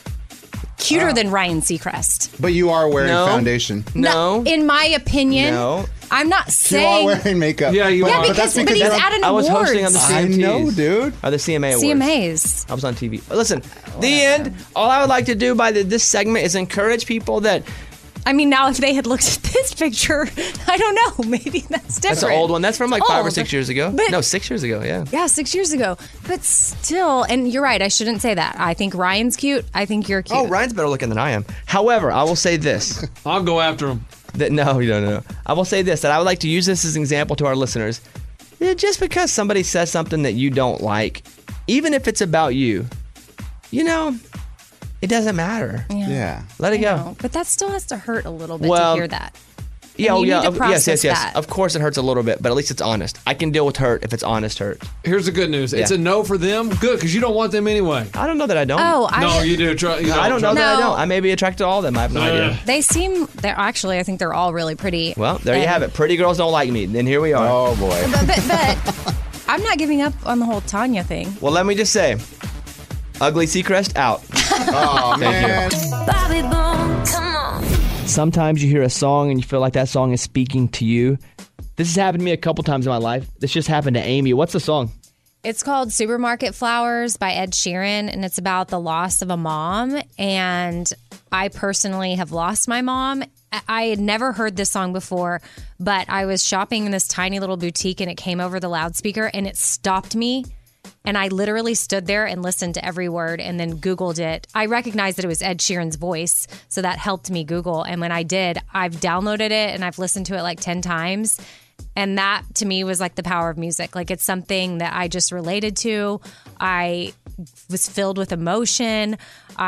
cuter than Ryan Seacrest. But you are wearing No. foundation. No. In my opinion, No. I'm not You are saying. wearing makeup. Yeah, you Yeah, are. because, that's but because he's you're- at an I was awards. hosting on the C I M Ts. know, dude. Or the C M A Awards. C M As. I was on T V. But listen, the end. All I would like to do by the, this segment is encourage people that I mean, now if they had looked at this picture, I don't know. Maybe that's different. that's an old one. That's from like It's five or old. six years ago. But- no, six years ago. Yeah. Yeah, six years ago. But still, and you're right. I shouldn't say that. I think Ryan's cute. I think you're cute. Oh, Ryan's better looking than I am. However, I will say this. I'll go after him. That no, you don't know. I will say this, that I would like to use this as an example to our listeners. Yeah, just because somebody says something that you don't like, even if it's about you, you know, it doesn't matter. Yeah. Yeah. Let it I go. know. But that still has to hurt a little bit Well, to hear that. Yeah, And oh, you yeah. need to of- yes, process yes, yes. that. Of course it hurts a little bit, but at least it's honest. I can deal with hurt if it's honest hurt. Here's the good news. It's Yeah. a no for them. Good, because you don't want them anyway. I don't know that I don't. Oh, I No, you do. Try, you No, I don't know that I No. don't. I may be attracted to all of them. I have no Uh, idea. They seem. They're actually. I think they're all really pretty. Well, there you And- have it. Pretty girls don't like me. Then here we are. Oh boy. But, but, but I'm not giving up on the whole Tanya thing. Well, let me just say, Ugly Seacrest out. Oh man. Bobby Bones, come on. Sometimes you hear a song and you feel like that song is speaking to you. This has happened to me a couple times in my life. This just happened to Amy. What's the song? It's called Supermarket Flowers by Ed Sheeran, and it's about the loss of a mom. And I personally have lost my mom. I- I had never heard this song before, but I was shopping in this tiny little boutique and it came over the loudspeaker and it stopped me. And I literally stood there and listened to every word and then Googled it. I recognized that it was Ed Sheeran's voice, so that helped me Google. And when I did, I've downloaded it and I've listened to it like ten times. And that to me was like the power of music. Like it's something that I just related to. I was filled with emotion.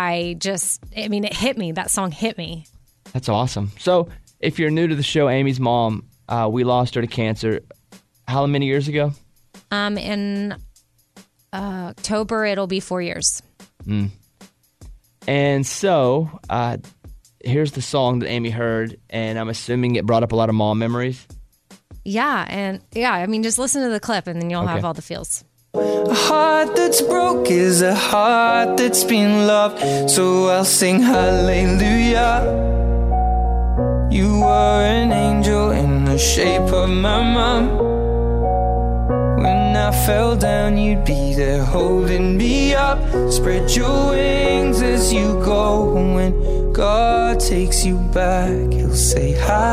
I just, I mean, it hit me. That song hit me. That's awesome. So, if you're new to the show, Amy's mom, uh, we lost her to cancer. How many years ago? Um, in uh, October, it'll be four years. Mm. And so, uh, here's the song that Amy heard, and I'm assuming it brought up a lot of mom memories. Yeah. And yeah, I mean, just listen to the clip and then you'll Okay. have all the feels. A heart that's broke is a heart that's been loved. So I'll sing hallelujah. You were an angel in the shape of my mom. When I fell down, you'd be there holding me up. Spread your wings as you go. And when God takes you back, he'll say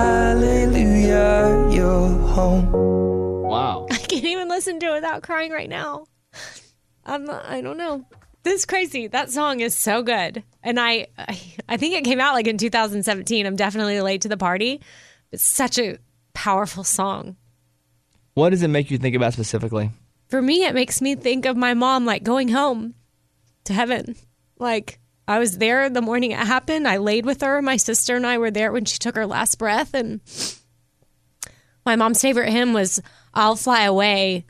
hallelujah, you're home. Wow. I can't even listen to it without crying right now. I'm not, I don't know. This is crazy. That song is so good. And I, I I think it came out like in two thousand seventeen. I'm definitely late to the party. It's such a powerful song. What does it make you think about specifically? For me, it makes me think of my mom like going home to heaven. Like I was there the morning it happened. I laid with her. My sister and I were there when she took her last breath. And my mom's favorite hymn was I'll Fly Away.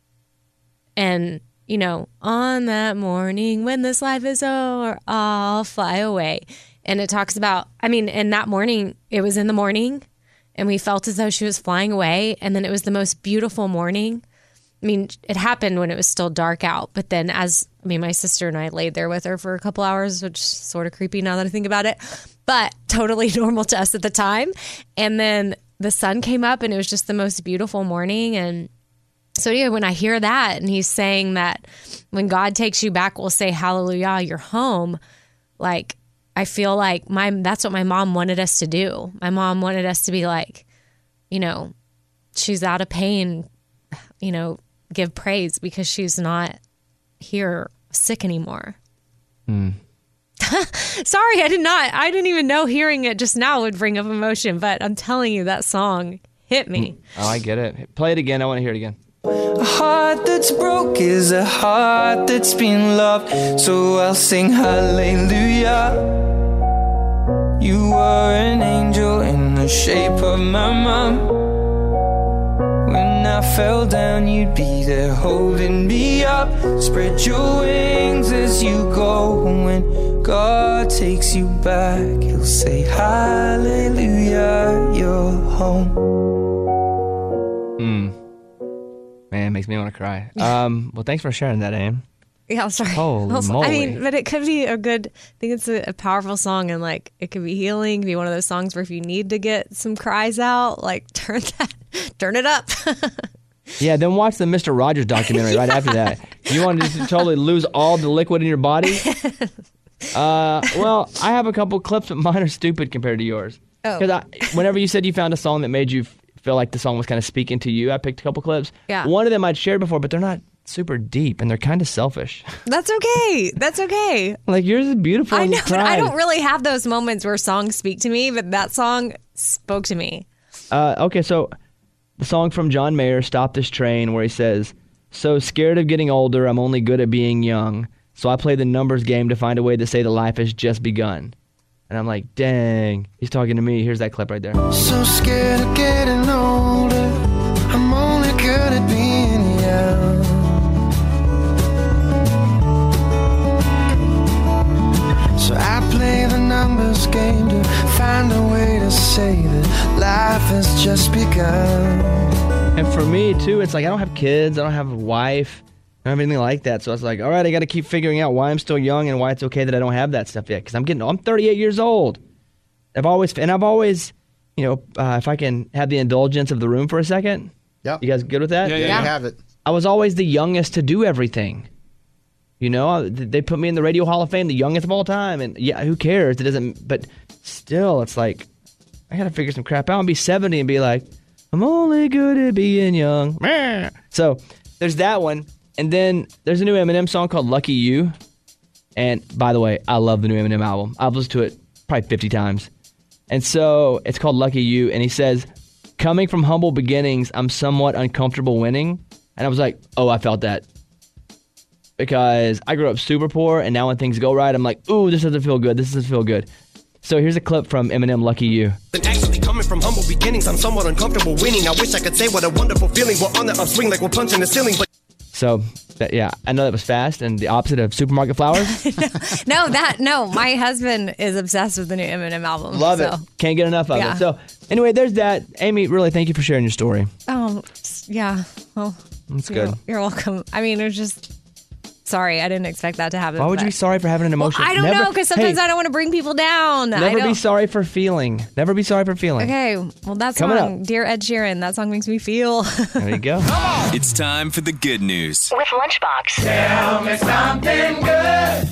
And, you know, on that morning when this life is over, I'll fly away. And it talks about, I mean, in that morning, it was in the morning and we felt as though she was flying away. And then it was the most beautiful morning. I mean, it happened when it was still dark out. But then as, I mean, my sister and I laid there with her for a couple hours, which is sort of creepy now that I think about it, but totally normal to us at the time. And then the sun came up and it was just the most beautiful morning. And so yeah, when I hear that and he's saying that when God takes you back, we'll say, hallelujah, you're home. Like, I feel like my that's what my mom wanted us to do. My mom wanted us to be like, you know, she's out of pain, you know, give praise because she's not here sick anymore. Hmm. Sorry, I did not. I didn't even know hearing it just now would bring up emotion, but I'm telling you, that song hit me. Oh, I get it. Play it again. I want to hear it again. A heart that's broke is a heart that's been loved, so I'll sing hallelujah. You were an angel in the shape of my mom. When I fell down, you'd be there holding me up. Spread your wings as you go. When God takes you back, he'll say hallelujah, you're home. Hmm. Man, it makes me want to cry. Um, well, thanks for sharing that, Aim. Yeah, I'm sorry. Holy Also, moly. I mean, but it could be a good, I think it's a, a powerful song, and like it could be healing, be one of those songs where if you need to get some cries out, like turn that, turn it up. Yeah, then watch the Mister Rogers documentary Yeah. right after that. You want to just totally lose all the liquid in your body? Uh, well, I have a couple clips, but mine are stupid compared to yours. Oh. Because whenever you said you found a song that made you f- feel like the song was kind of speaking to you, I picked a couple clips. Yeah. One of them I'd shared before, but they're not super deep, and they're kind of selfish. That's okay. That's okay. Like, yours is beautiful. I and know, you but I cried. don't really have those moments where songs speak to me, but that song spoke to me. Uh, okay, so the song from John Mayer, Stop This Train, where he says, so scared of getting older, I'm only good at being young. So I play the numbers game to find a way to say that life has just begun. And I'm like, dang, he's talking to me. Here's that clip right there. So scared of getting older, I'm only good at being young. So I play the numbers game to find a way to say that life has just begun. And for me, too, it's like I don't have kids. I don't have a wife. I don't have anything like that. So I was like, all right, I got to keep figuring out why I'm still young and why it's okay that I don't have that stuff yet. Because I'm getting, I'm thirty-eight years old. I've always, and I've always, you know, uh, if I can have the indulgence of the room for a second. Yep. You guys good with that? Yeah, yeah, you have it. I was always the youngest to do everything. You know, they put me in the Radio Hall of Fame, the youngest of all time. And yeah, who cares? It doesn't, but still, it's like, I got to figure some crap out and be seventy and be like, I'm only good at being young. So there's that one. And then there's a new Eminem song called Lucky You. And by the way, I love the new Eminem album. I've listened to it probably fifty times. And so it's called Lucky You. And he says, coming from humble beginnings, I'm somewhat uncomfortable winning. And I was like, oh, I felt that. Because I grew up super poor, and now when things go right, I'm like, ooh, this doesn't feel good. This doesn't feel good. So here's a clip from Eminem, Lucky You. And actually coming from humble beginnings, I'm somewhat uncomfortable winning. I wish I could say what a wonderful feeling. We're on the upswing like we're punching the ceiling, but So, that, yeah, I know that was fast and the opposite of supermarket flowers. No, that, no, my husband is obsessed with the new Eminem album. Love so. it. Can't get enough of Yeah. it. So, anyway, there's that. Amy, really, thank you for sharing your story. Oh, yeah. Well, That's you're, good. You're welcome. I mean, it was just, sorry, I didn't expect that to happen. Why would you but- be sorry for having an emotion? I don't Never- know, because sometimes hey, I don't want to bring people down. I Never don't. be sorry for feeling. Never be sorry for feeling. Okay, well, that Coming song, Dear Ed Sheeran, that song makes me feel. There you go. It's time for the good news. With Lunchbox. Tell me something good.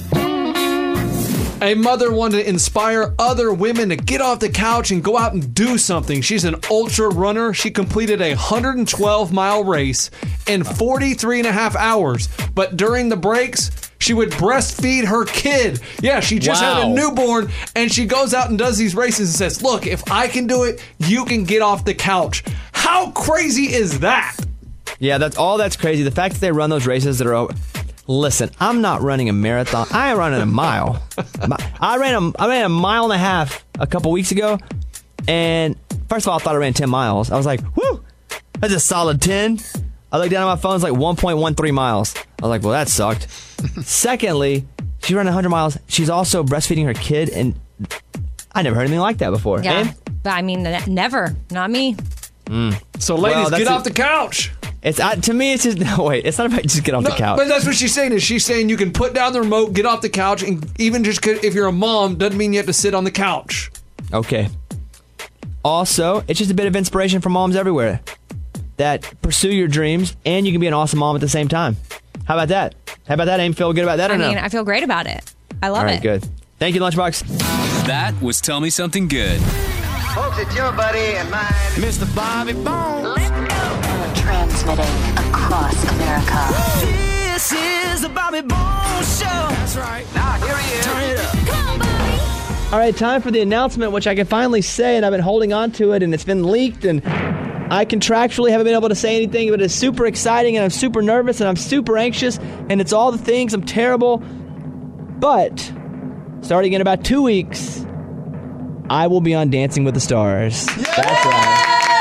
A mother wanted to inspire other women to get off the couch and go out and do something. She's an ultra runner. She completed a one hundred twelve mile race in forty-three and a half hours. But during the breaks, she would breastfeed her kid. Yeah, she just had a Wow. newborn, and she goes out and does these races and says, look, if I can do it, you can get off the couch. How crazy is that? Yeah, that's all that's crazy. The fact that they run those races that are over. Listen, I'm not running a marathon. I ain't running a mile. I ran a, I ran a mile and a half a couple weeks ago. And first of all, I thought I ran ten miles. I was like, whoo, that's a solid ten. I looked down at my phone, it's like one point one three miles. I was like, well, that sucked. Secondly, she ran one hundred miles. She's also breastfeeding her kid. And I never heard anything like that before. Yeah, Abe? but I mean, ne- never. Not me. Mm. So, ladies, Well, that's get a- off the couch. It's uh, to me, it's just, no, wait, it's not about just get off No, the couch. But that's what she's saying is she's saying you can put down the remote, get off the couch, and even just 'cause- if you're a mom, doesn't mean you have to sit on the couch. Okay. Also, it's just a bit of inspiration for moms everywhere that pursue your dreams and you can be an awesome mom at the same time. How about that? How about that? Aim, feel good about that or I no? mean, I feel great about it. I love All right, it. good. Thank you, Lunchbox. That was Tell Me Something Good. Folks, it's your buddy and mine, Mister Bobby Bones. Transmitting across America. This is the Bobby Bones Show. That's right. Now here he is. Turn it up. Come on, Bobby. All right, time for the announcement, which I can finally say, and I've been holding on to it, and it's been leaked, and I contractually haven't been able to say anything, but it's super exciting, and I'm super nervous, and I'm super anxious, and it's all the things. I'm terrible. But starting in about two weeks, I will be on Dancing with the Stars. Yeah! That's right.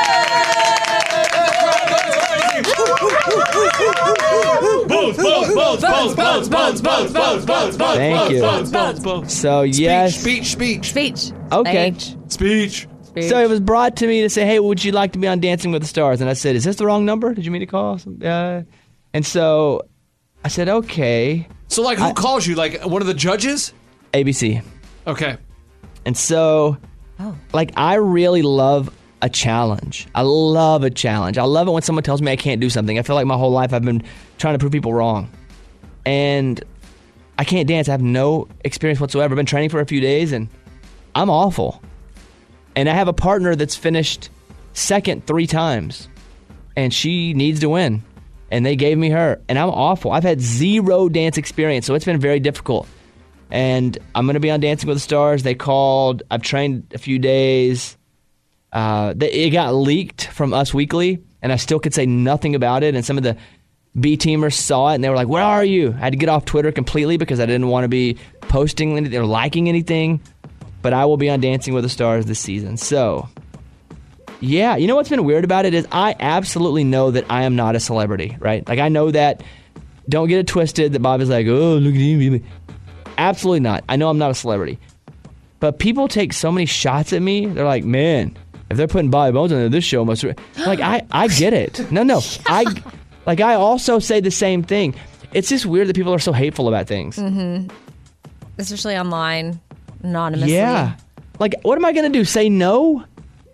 Bones, bones, bones, bones, bones, bones, bones, bones, bones, bones. Thank you. Bones, bones, bones. So, yes. Speech, speech, speech. Okay. Speech. So it was brought to me to say, hey, would you like to be on Dancing with the Stars? And I said, is this the wrong number? Did you mean to call? Uh, and so I said, okay. So, like, who I, calls you? Like, one of the judges? A B C. Okay. And so, oh. like, I really love a challenge. I love a challenge. I love it when someone tells me I can't do something. I feel like my whole life I've been trying to prove people wrong. And I can't dance. I have no experience whatsoever. I've been training for a few days, and I'm awful. And I have a partner that's finished second three times, and she needs to win. And they gave me her, and I'm awful. I've had zero dance experience, so it's been very difficult. And I'm going to be on Dancing with the Stars. They called. I've trained a few days. Uh, they, it got leaked from Us Weekly, and I still could say nothing about it. And some of the B-teamers saw it, and they were like, where are you? I had to get off Twitter completely because I didn't want to be posting anything or liking anything. But I will be on Dancing with the Stars this season. So, yeah. You know what's been weird about it is I absolutely know that I am not a celebrity, right? Like, I know that. Don't get it twisted that Bob is like, oh, look at him. Absolutely not. I know I'm not a celebrity. But people take so many shots at me. They're like, man, if they're putting Bobby Bones on this show, must like I, I get it. No, no. I like I also say the same thing. It's just weird that people are so hateful about things. Mm-hmm. Especially online, anonymously. Yeah. Like, what am I going to do? Say no?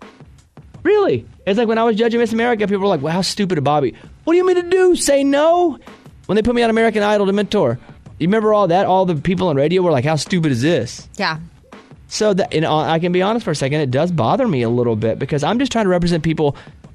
Really? It's like when I was judging Miss America, people were like, well, how stupid of Bobby. What do you mean to do? Say no? When they put me on American Idol to mentor. You remember all that? All the people on radio were like, how stupid is this? Yeah. So that, you know, I can be honest for a second, it does bother me a little bit because I'm just trying to represent people,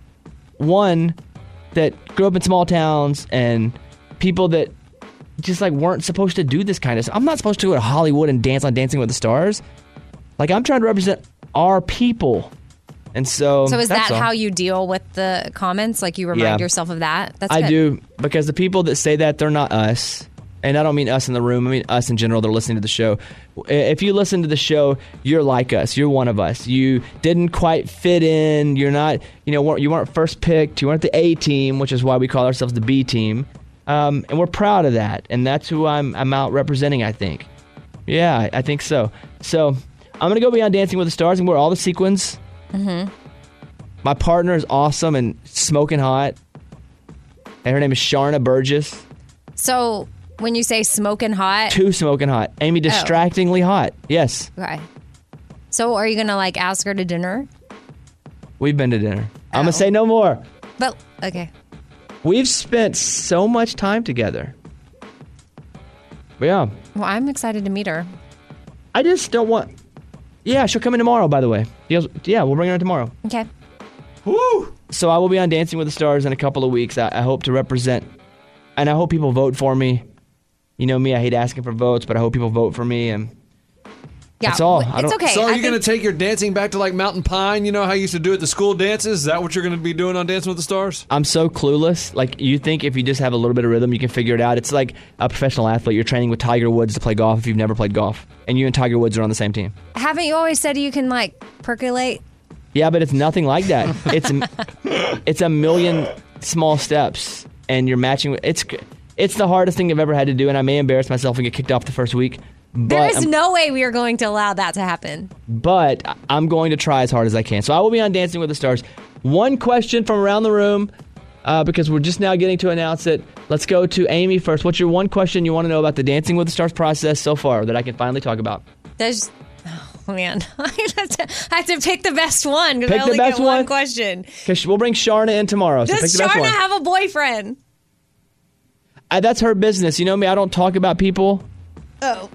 one, that grew up in small towns and people that just like weren't supposed to do this kind of stuff. I'm not supposed to go to Hollywood and dance on Dancing with the Stars. Like, I'm trying to represent our people. And so So is that that's all. how you deal with the comments? Like, you remind Yeah. yourself of that? That's I good. do, because the people that say that, they're not us. And I don't mean us in the room. I mean us in general. They're listening to the show. If you listen to the show, you're like us. You're one of us. You didn't quite fit in. You're not, you know, you weren't first picked. You weren't the A team, which is why we call ourselves the B team. Um, and we're proud of that. And that's who I'm, I'm out representing, I think. Yeah, I, I think so. So I'm going to go be on Dancing with the Stars and wear all the sequins. Mm-hmm. My partner is awesome and smoking hot. And her name is Sharna Burgess. So when you say smoking hot. Too smoking hot. Amy, distractingly oh. hot. Yes. Okay. So are you going to like ask her to dinner? We've been to dinner. Oh. I'm going to say no more. But, okay. We've spent so much time together. Yeah. Well, I'm excited to meet her. I just don't want... Yeah, she'll come in tomorrow, by the way. Yeah, we'll bring her in tomorrow. Okay. Woo! So I will be on Dancing with the Stars in a couple of weeks. I, I hope to represent... And I hope people vote for me. You know me, I hate asking for votes, but I hope people vote for me. And yeah, that's all. It's okay. So are I you going to think- take your dancing back to like Mountain Pine? You know how you used to do it at the school dances? Is that what you're going to be doing on Dancing with the Stars? I'm so clueless. Like, you think if you just have a little bit of rhythm, you can figure it out. It's like a professional athlete. You're training with Tiger Woods to play golf if you've never played golf. And you and Tiger Woods are on the same team. Haven't you always said you can like percolate? Yeah, but it's nothing like that. It's it's a million small steps, and you're matching with... It's... It's the hardest thing I've ever had to do, and I may embarrass myself and get kicked off the first week. But There is I'm, no way we are going to allow that to happen. But I'm going to try as hard as I can. So I will be on Dancing with the Stars. One question from around the room, uh, because we're just now getting to announce it. Let's go to Amy first. What's your one question you want to know about the Dancing with the Stars process so far that I can finally talk about? There's, oh man, I have to, I have to pick the best one because Pick I the only best get one, one? question. Because we'll bring Sharna in tomorrow. So pick Does the best Sharna one. have a boyfriend? I, that's her business. You know me, I don't talk about people. Oh.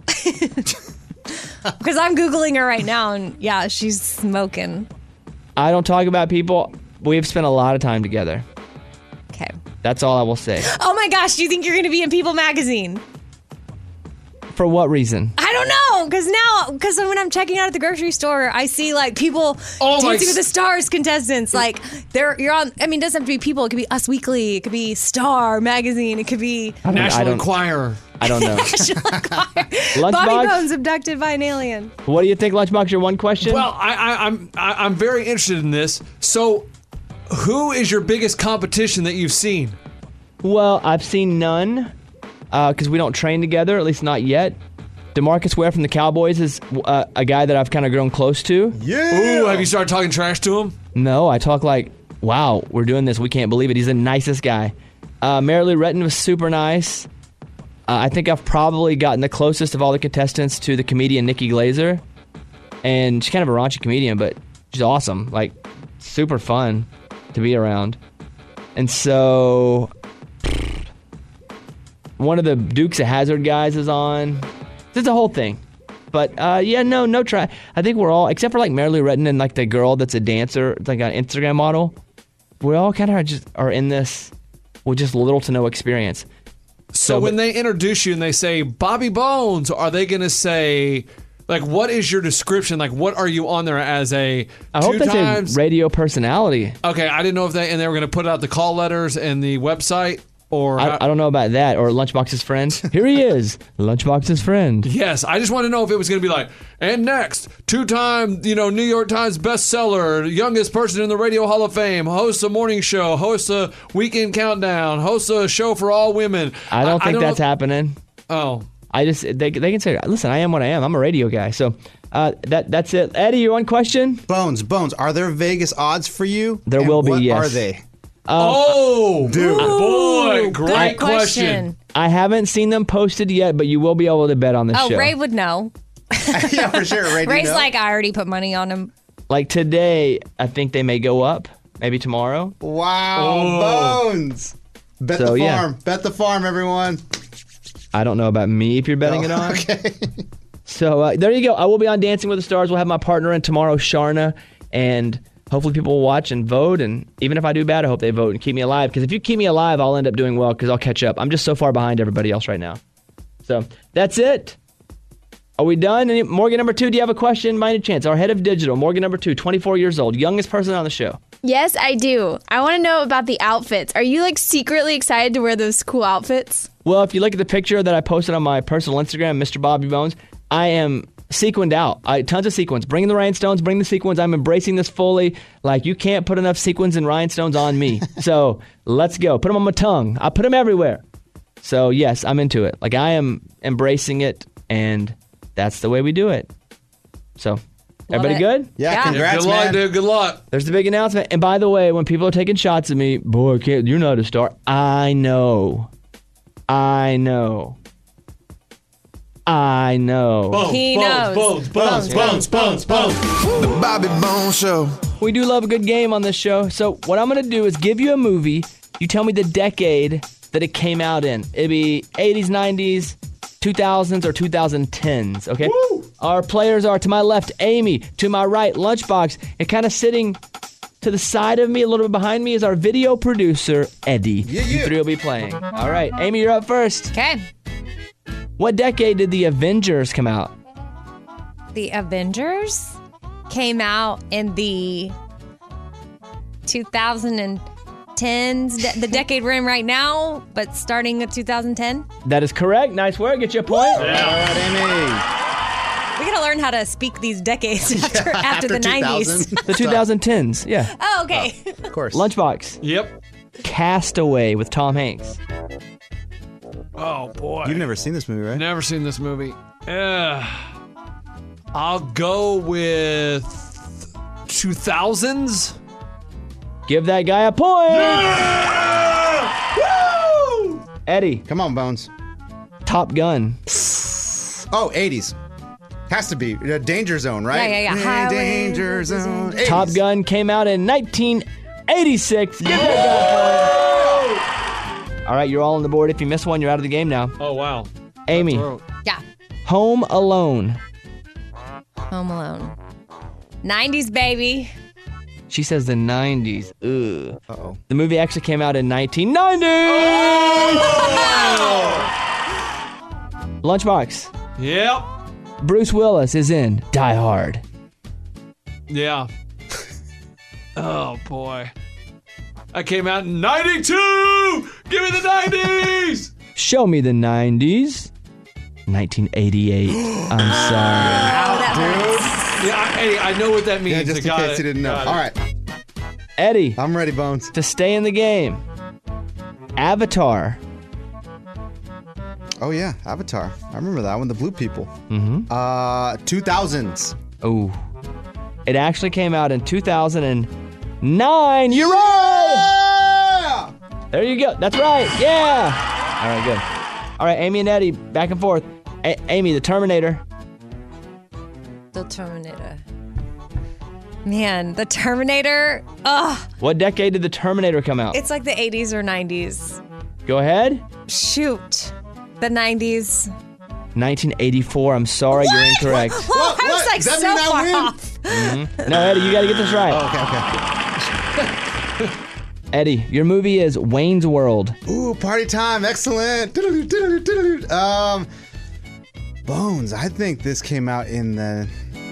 Because I'm Googling her right now, and yeah, she's smoking. I don't talk about people. We've spent a lot of time together. Okay. That's all I will say. Oh my gosh, do you think you're going to be in People magazine? For what reason? I don't know, because now, because when I'm checking out at the grocery store, I see like people Oh, my Dancing with s- the Stars contestants. Like they're you're on. I mean, it doesn't have to be People. It could be Us Weekly. It could be Star Magazine. It could be I don't- I National don't- Enquirer. I don't know. Bobby Lunchbox, Bones abducted by an alien. what do you think, Lunchbox? Your one question? Well, I, I, I'm I, I'm very interested in this. So, who is your biggest competition that you've seen? Well, I've seen none because we don't train together, at least not yet. DeMarcus Ware from the Cowboys is uh, a guy that I've kind of grown close to. Ooh, have you started talking trash to him? No, I talk like, wow, we're doing this. We can't believe it. He's the nicest guy. Uh, Marilee Retton was super nice. Uh, I think I've probably gotten the closest of all the contestants to the comedian Nikki Glazer. And she's kind of a raunchy comedian, but she's awesome. Like, super fun to be around. And so, one of the Dukes of Hazzard guys is on. It's a whole thing. But, uh, yeah, no, no try. I think we're all, except for like Marilee Retton and like the girl that's a dancer, like an Instagram model, we all kind of just are in this with just little to no experience. So, So, when but- they introduce you and they say Bobby Bones, are they going to say, like, what is your description? Like, what are you on there as a I hope two that's times? a radio personality. Okay, I didn't know if they and they were going to put out the call letters and the website or. I, I don't know about that. Or Lunchbox's friend. Here he is, Lunchbox's friend. Yes, I just want to know if it was going to be like, and next, two-time, you know, New York Times bestseller, youngest person in the Radio Hall of Fame, hosts a morning show, hosts a weekend countdown, hosts a show for all women. I don't think that's know- happening. Oh. I just they they can say, listen, I am what I am. I'm a radio guy. So uh, that that's it. Eddie, your one question? Bones, Bones, are there Vegas odds for you? There And will be, what yes. are they? Oh, dude. boy, great good question. question. I haven't seen them posted yet, but you will be able to bet on this Oh, show. Ray would know. Yeah, for sure. Ray, do you Ray's know? like, I already put money on him. Like today, I think they may go up. Maybe tomorrow. Wow, Oh. Bones. Bet So, the yeah. farm. Bet the farm, everyone. I don't know about me if you're betting it on. Okay. So uh, there you go. I will be on Dancing with the Stars. We'll have my partner in tomorrow, Sharna, and hopefully people will watch and vote. And even if I do bad, I hope they vote and keep me alive. Because if you keep me alive, I'll end up doing well because I'll catch up. I'm just so far behind everybody else right now. So that's it. Are we done? Any, Morgan number two, do you have a question? Minded Chance, our head of digital. Morgan number two, twenty-four years old, youngest person on the show. Yes, I do. I want to know about the outfits. Are you like secretly excited to wear those cool outfits? Well, if you look at the picture that I posted on my personal Instagram, Mister Bobby Bones, I am sequined out. I, tons of sequins. Bring the rhinestones, bring the sequins. I'm embracing this fully. Like, you can't put enough sequins and rhinestones on me. So let's go. Put them on my tongue. I put them everywhere. So, yes, I'm into it. Like, I am embracing it, and that's the way we do it. So, everybody it. good? Yeah, Yeah. congrats, Good luck, man. dude. Good luck. There's the big announcement. And by the way, when people are taking shots at me, boy, can't, you're not a star. I know. I know. I know. Bones, He bones, knows. bones, bones, bones, bones, bones. The Bobby Bones Show. We do love a good game on this show. So what I'm going to do is give you a movie. You tell me the decade that it came out in. It'd be eighties, nineties, two thousands, or twenty tens, okay? Woo! Our players are to my left, Amy. To my right, Lunchbox. And kind of sitting to the side of me, a little bit behind me, is our video producer, Eddie. Yeah, You yeah. three will be playing. All right, Amy, you're up first. Okay. What decade did the Avengers come out? The Avengers came out in the two thousand tens, de- the decade we're in right now, but starting at two thousand ten. That is correct. Nice work. Get you a point. All right, Amy. We gotta learn how to speak these decades after, after, after the two nineties. thousand. The twenty tens, yeah. Oh, okay. Of course. Lunchbox. Yep. Castaway with Tom Hanks. Oh, boy. You've never seen this movie, right? Never seen this movie. Uh, I'll go with two thousands. Give that guy a point. Woo! Eddie. Come on, Bones. Top Gun. Oh, eighties. Has to be. Uh, Danger Zone, right? Yeah, yeah, yeah. Highway, Danger Zone. eighties. Top Gun came out in nineteen eighty-six. Give that guy a point. All right, you're all on the board. If you miss one, you're out of the game now. Oh, wow. Amy. Throat. Yeah. Home Alone. Home Alone. nineties, baby. She says the nineties. Ugh. Uh-oh. The movie actually came out in nineteen ninety! Lunchbox. Yep. Bruce Willis is in Die Hard. Yeah. Oh, boy. I came out in ninety-two! Give me the nineties! Show me the nineties. nineteen eighty-eight. I'm sorry. Yeah, I, Eddie, I know what that means. Yeah, just I in got case it. you didn't know. Got it. All right. Eddie. I'm ready, Bones. To stay in the game. Avatar. Oh, yeah. Avatar. I remember that one. The blue people. Mm-hmm. Uh, two thousands. Oh. It actually came out in two thousand nine. You're right! There you go. That's right. Yeah. All right, good. All right, Amy and Eddie, back and forth. A- Amy, the Terminator. The Terminator. Man, the Terminator. Ugh. What decade did the Terminator come out? It's like the eighties or nineties. Go ahead. Shoot. The nineties. nineteen eighty-four. I'm sorry, you're incorrect. Oh, I was like so far off. Mhm. No, Eddie, you got to get this right. Oh, okay, okay. Eddie, your movie is Wayne's World. Ooh, party time. Excellent. Um, Bones, I think this came out in the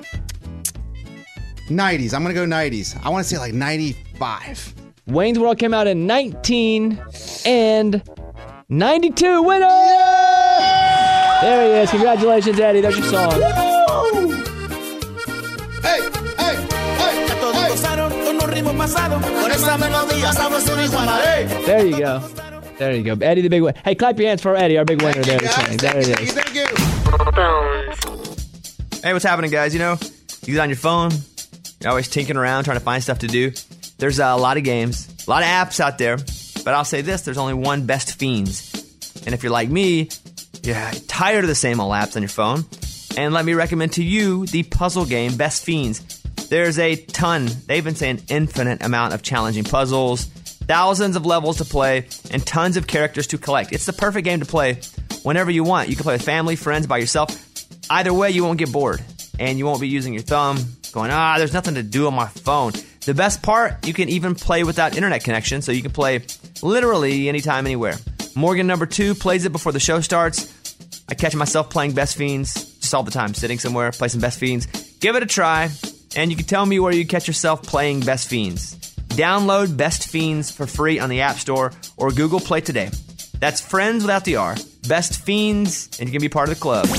nineties. I'm going to go nineties. I want to say like ninety-five. Wayne's World came out in nineteen ninety-two. Winner! There he is. Congratulations, Eddie. There's your song. Hey, hey, hey, There you go. There you go. Eddie, the big winner. Hey, clap your hands for Eddie, our big winner. There, there it is. Thank you. Hey, what's happening, guys? You know, you get on your phone, you're always tinkering around trying to find stuff to do. There's uh, a lot of games, a lot of apps out there, but I'll say this, there's only one Best Fiends. And if you're like me, you're tired of the same old apps on your phone, and let me recommend to you the puzzle game Best Fiends. There's a ton, they even say an infinite amount of challenging puzzles, thousands of levels to play, and tons of characters to collect. It's the perfect game to play whenever you want. You can play with family, friends, by yourself. Either way, you won't get bored, and you won't be using your thumb, going, ah, there's nothing to do on my phone. The best part, you can even play without internet connection, so you can play literally anytime, anywhere. Morgan number two plays it before the show starts. I catch myself playing Best Fiends just all the time, sitting somewhere, play some Best Fiends. Give it a try, and you can tell me where you catch yourself playing Best Fiends. Download Best Fiends for free on the App Store or Google Play today. That's friends without the R. Best Fiends, and you can be part of the club.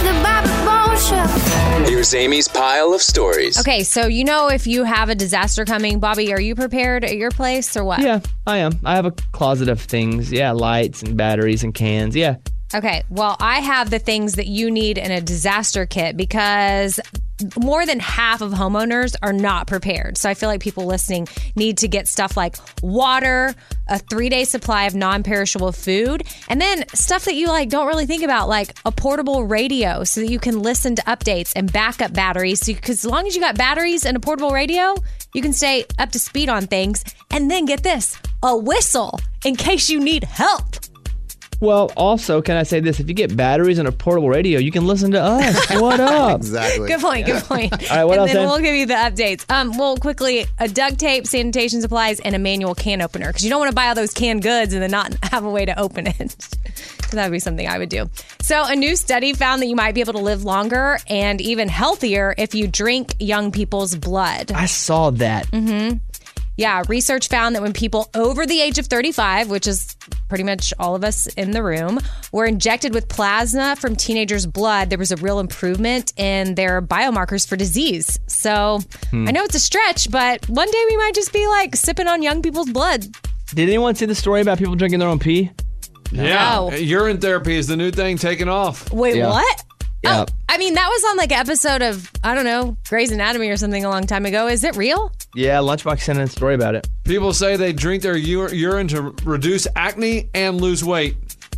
Here's Amy's pile of stories. Okay, so you know if you have a disaster coming, Bobby, are you prepared at your place or what? Yeah, I am. I have a closet of things. Yeah, lights and batteries and cans. Yeah. Okay, well, I have the things that you need in a disaster kit because more than half of homeowners are not prepared. So I feel like people listening need to get stuff like water, a three-day supply of non-perishable food, and then stuff that you like don't really think about, like a portable radio so that you can listen to updates and backup batteries. Because so, as long as you got batteries and a portable radio, you can stay up to speed on things. And then get this, a whistle in case you need help. Well, also, can I say this? If you get batteries and a portable radio, you can listen to us. What up? Exactly. Good point, good point. All right, what and else, then Em? we'll give you the updates. Um, well, quickly, a duct tape, sanitation supplies, and a manual can opener. Because you don't want to buy all those canned goods and then not have a way to open it. So that would be something I would do. So a new study found that you might be able to live longer and even healthier if you drink young people's blood. I saw that. Mm-hmm. Yeah, research found that when people over the age of thirty-five, which is pretty much all of us in the room, were injected with plasma from teenagers' blood, there was a real improvement in their biomarkers for disease. So Hmm. I know it's a stretch, but one day we might just be like sipping on young people's blood. Did anyone see the story about people drinking their own pee? Yeah. No. Urine therapy is the new thing taking off. Wait, Yeah. what? Yeah. I mean, that was on like an episode of, I don't know, Grey's Anatomy or something a long time ago. Is it real? Yeah, Lunchbox sent in a story about it. People say they drink their ur- urine to reduce acne and lose weight.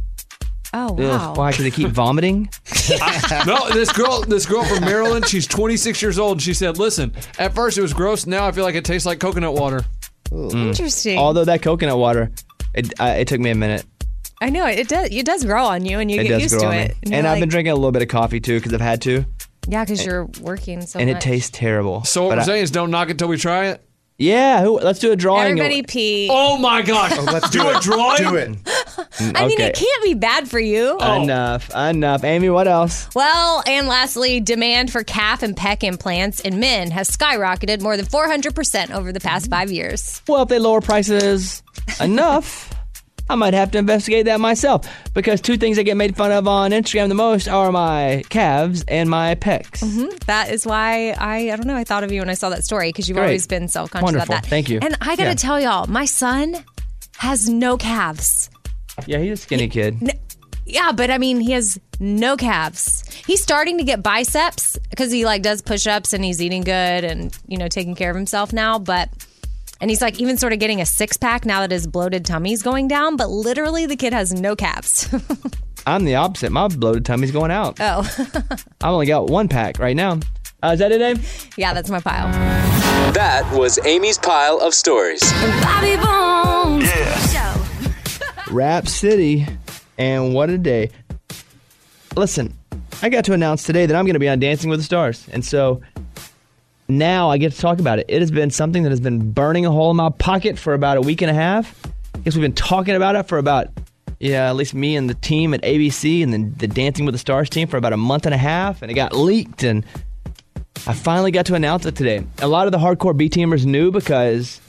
Oh, Ugh, why? Because they keep vomiting? I- no, this girl, this girl from Maryland, she's twenty-six years old. And she said, "Listen, at first it was gross. Now I feel like it tastes like coconut water." Mm. Interesting. Although that coconut water, it uh, it took me a minute. I know it, it does. It does grow on you, and you it get does used grow to on it. me. And And you're I've been like- drinking a little bit of coffee too because I've had to. Yeah, because you're working so and much. it tastes terrible. So what But we're I- saying is, don't knock it till we try it. Yeah, who, let's do a drawing. Everybody pee. Oh my gosh. Oh, let's do, do a it. drawing? Do it. I mean, Okay. it can't be bad for you. Enough, enough. Amy, what else? Well, and lastly, demand for calf and pec implants in men has skyrocketed more than four hundred percent over the past five years. Well, if they lower prices enough, I might have to investigate that myself. Because two things that get made fun of on Instagram the most are my calves and my pecs. Mm-hmm. That is why I, I don't know, I thought of you when I saw that story because you've Great. always been self-conscious Wonderful. about that. Thank you. And I got to Yeah. tell y'all, my son has no calves. Yeah, he's a skinny kid. Yeah, but I mean, he has no calves. He's starting to get biceps because he like does push-ups and he's eating good and, you know, taking care of himself now. But, and he's like even sort of getting a six pack now that his bloated tummy's going down. But literally the kid has no calves. I'm the opposite. My bloated tummy's going out. Oh. I've only got one pack right now. Uh, is that it, Abe? Yeah, that's my pile. That was Amy's pile of stories. Bobby Bones. Yeah. Rap City, and what a day. Listen, I got to announce today that I'm going to be on Dancing with the Stars, and so now I get to talk about it. It has been something that has been burning a hole in my pocket for about a week and a half. I guess we've been talking about it for about, yeah, at least me and the team at A B C and then the Dancing with the Stars team for about a month and a half, and it got leaked, and I finally got to announce it today. A lot of the hardcore B-teamers knew because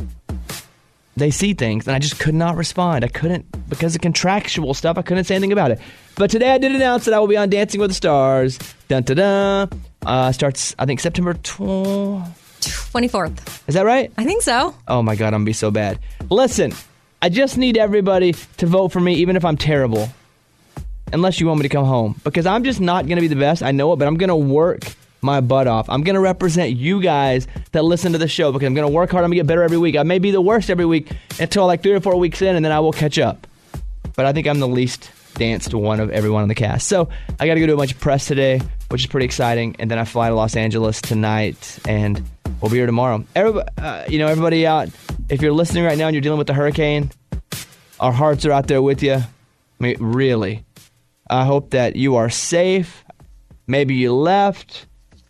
they see things, and I just could not respond. I couldn't, because of contractual stuff, I couldn't say anything about it. But today I did announce that I will be on Dancing with the Stars. Dun dun dun. Uh, starts, I think, September twelfth. twenty-fourth. Is that right? I think so. Oh my God, I'm going to be so bad. Listen, I just need everybody to vote for me, even if I'm terrible. Unless you want me to come home. Because I'm just not going to be the best. I know it, but I'm going to work my butt off. I'm going to represent you guys that listen to the show because I'm going to work hard. I'm going to get better every week. I may be the worst every week until like three or four weeks in, and then I will catch up. But I think I'm the least danced one of everyone on the cast. So I got to go do a bunch of press today, which is pretty exciting. And then I fly to Los Angeles tonight, and we'll be here tomorrow. Everybody, uh, you know, everybody out, if you're listening right now and you're dealing with the hurricane, our hearts are out there with you. I mean, really. I hope that you are safe. Maybe you left.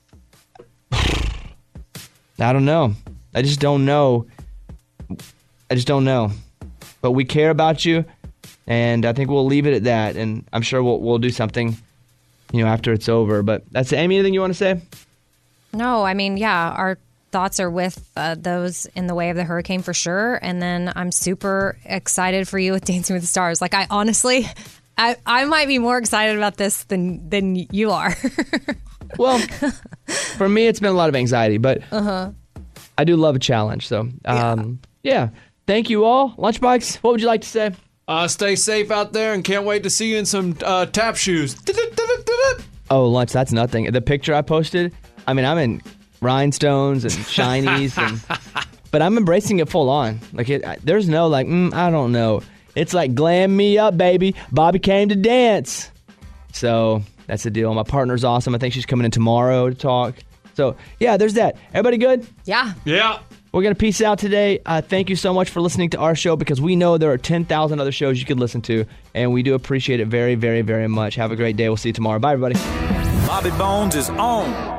I don't know. I just don't know. I just don't know. But we care about you, and I think we'll leave it at that. And I'm sure we'll we'll do something, you know, after it's over. But that's it. Amy, anything you want to say? No, I mean, yeah, our thoughts are with uh, those in the way of the hurricane for sure. And then I'm super excited for you with Dancing with the Stars. Like, I honestly, I, I might be more excited about this than than you are. Well, for me, it's been a lot of anxiety, but uh-huh. I do love a challenge. So, um, yeah. yeah. Thank you all. Lunchbox, what would you like to say? Uh, stay safe out there and can't wait to see you in some uh, tap shoes. Oh, Lunch, that's nothing. The picture I posted, I mean, I'm in rhinestones and shinies, and, but I'm embracing it full on. Like, it, I, there's no like, mm, I don't know. It's like, glam me up, baby. Bobby came to dance. So that's the deal. My partner's awesome. I think she's coming in tomorrow to talk. So, yeah, there's that. Everybody good? Yeah. Yeah. We're going to peace out today. Uh, thank you so much for listening to our show because we know there are ten thousand other shows you could listen to, and we do appreciate it very, very, very much. Have a great day. We'll see you tomorrow. Bye, everybody. Bobby Bones is on.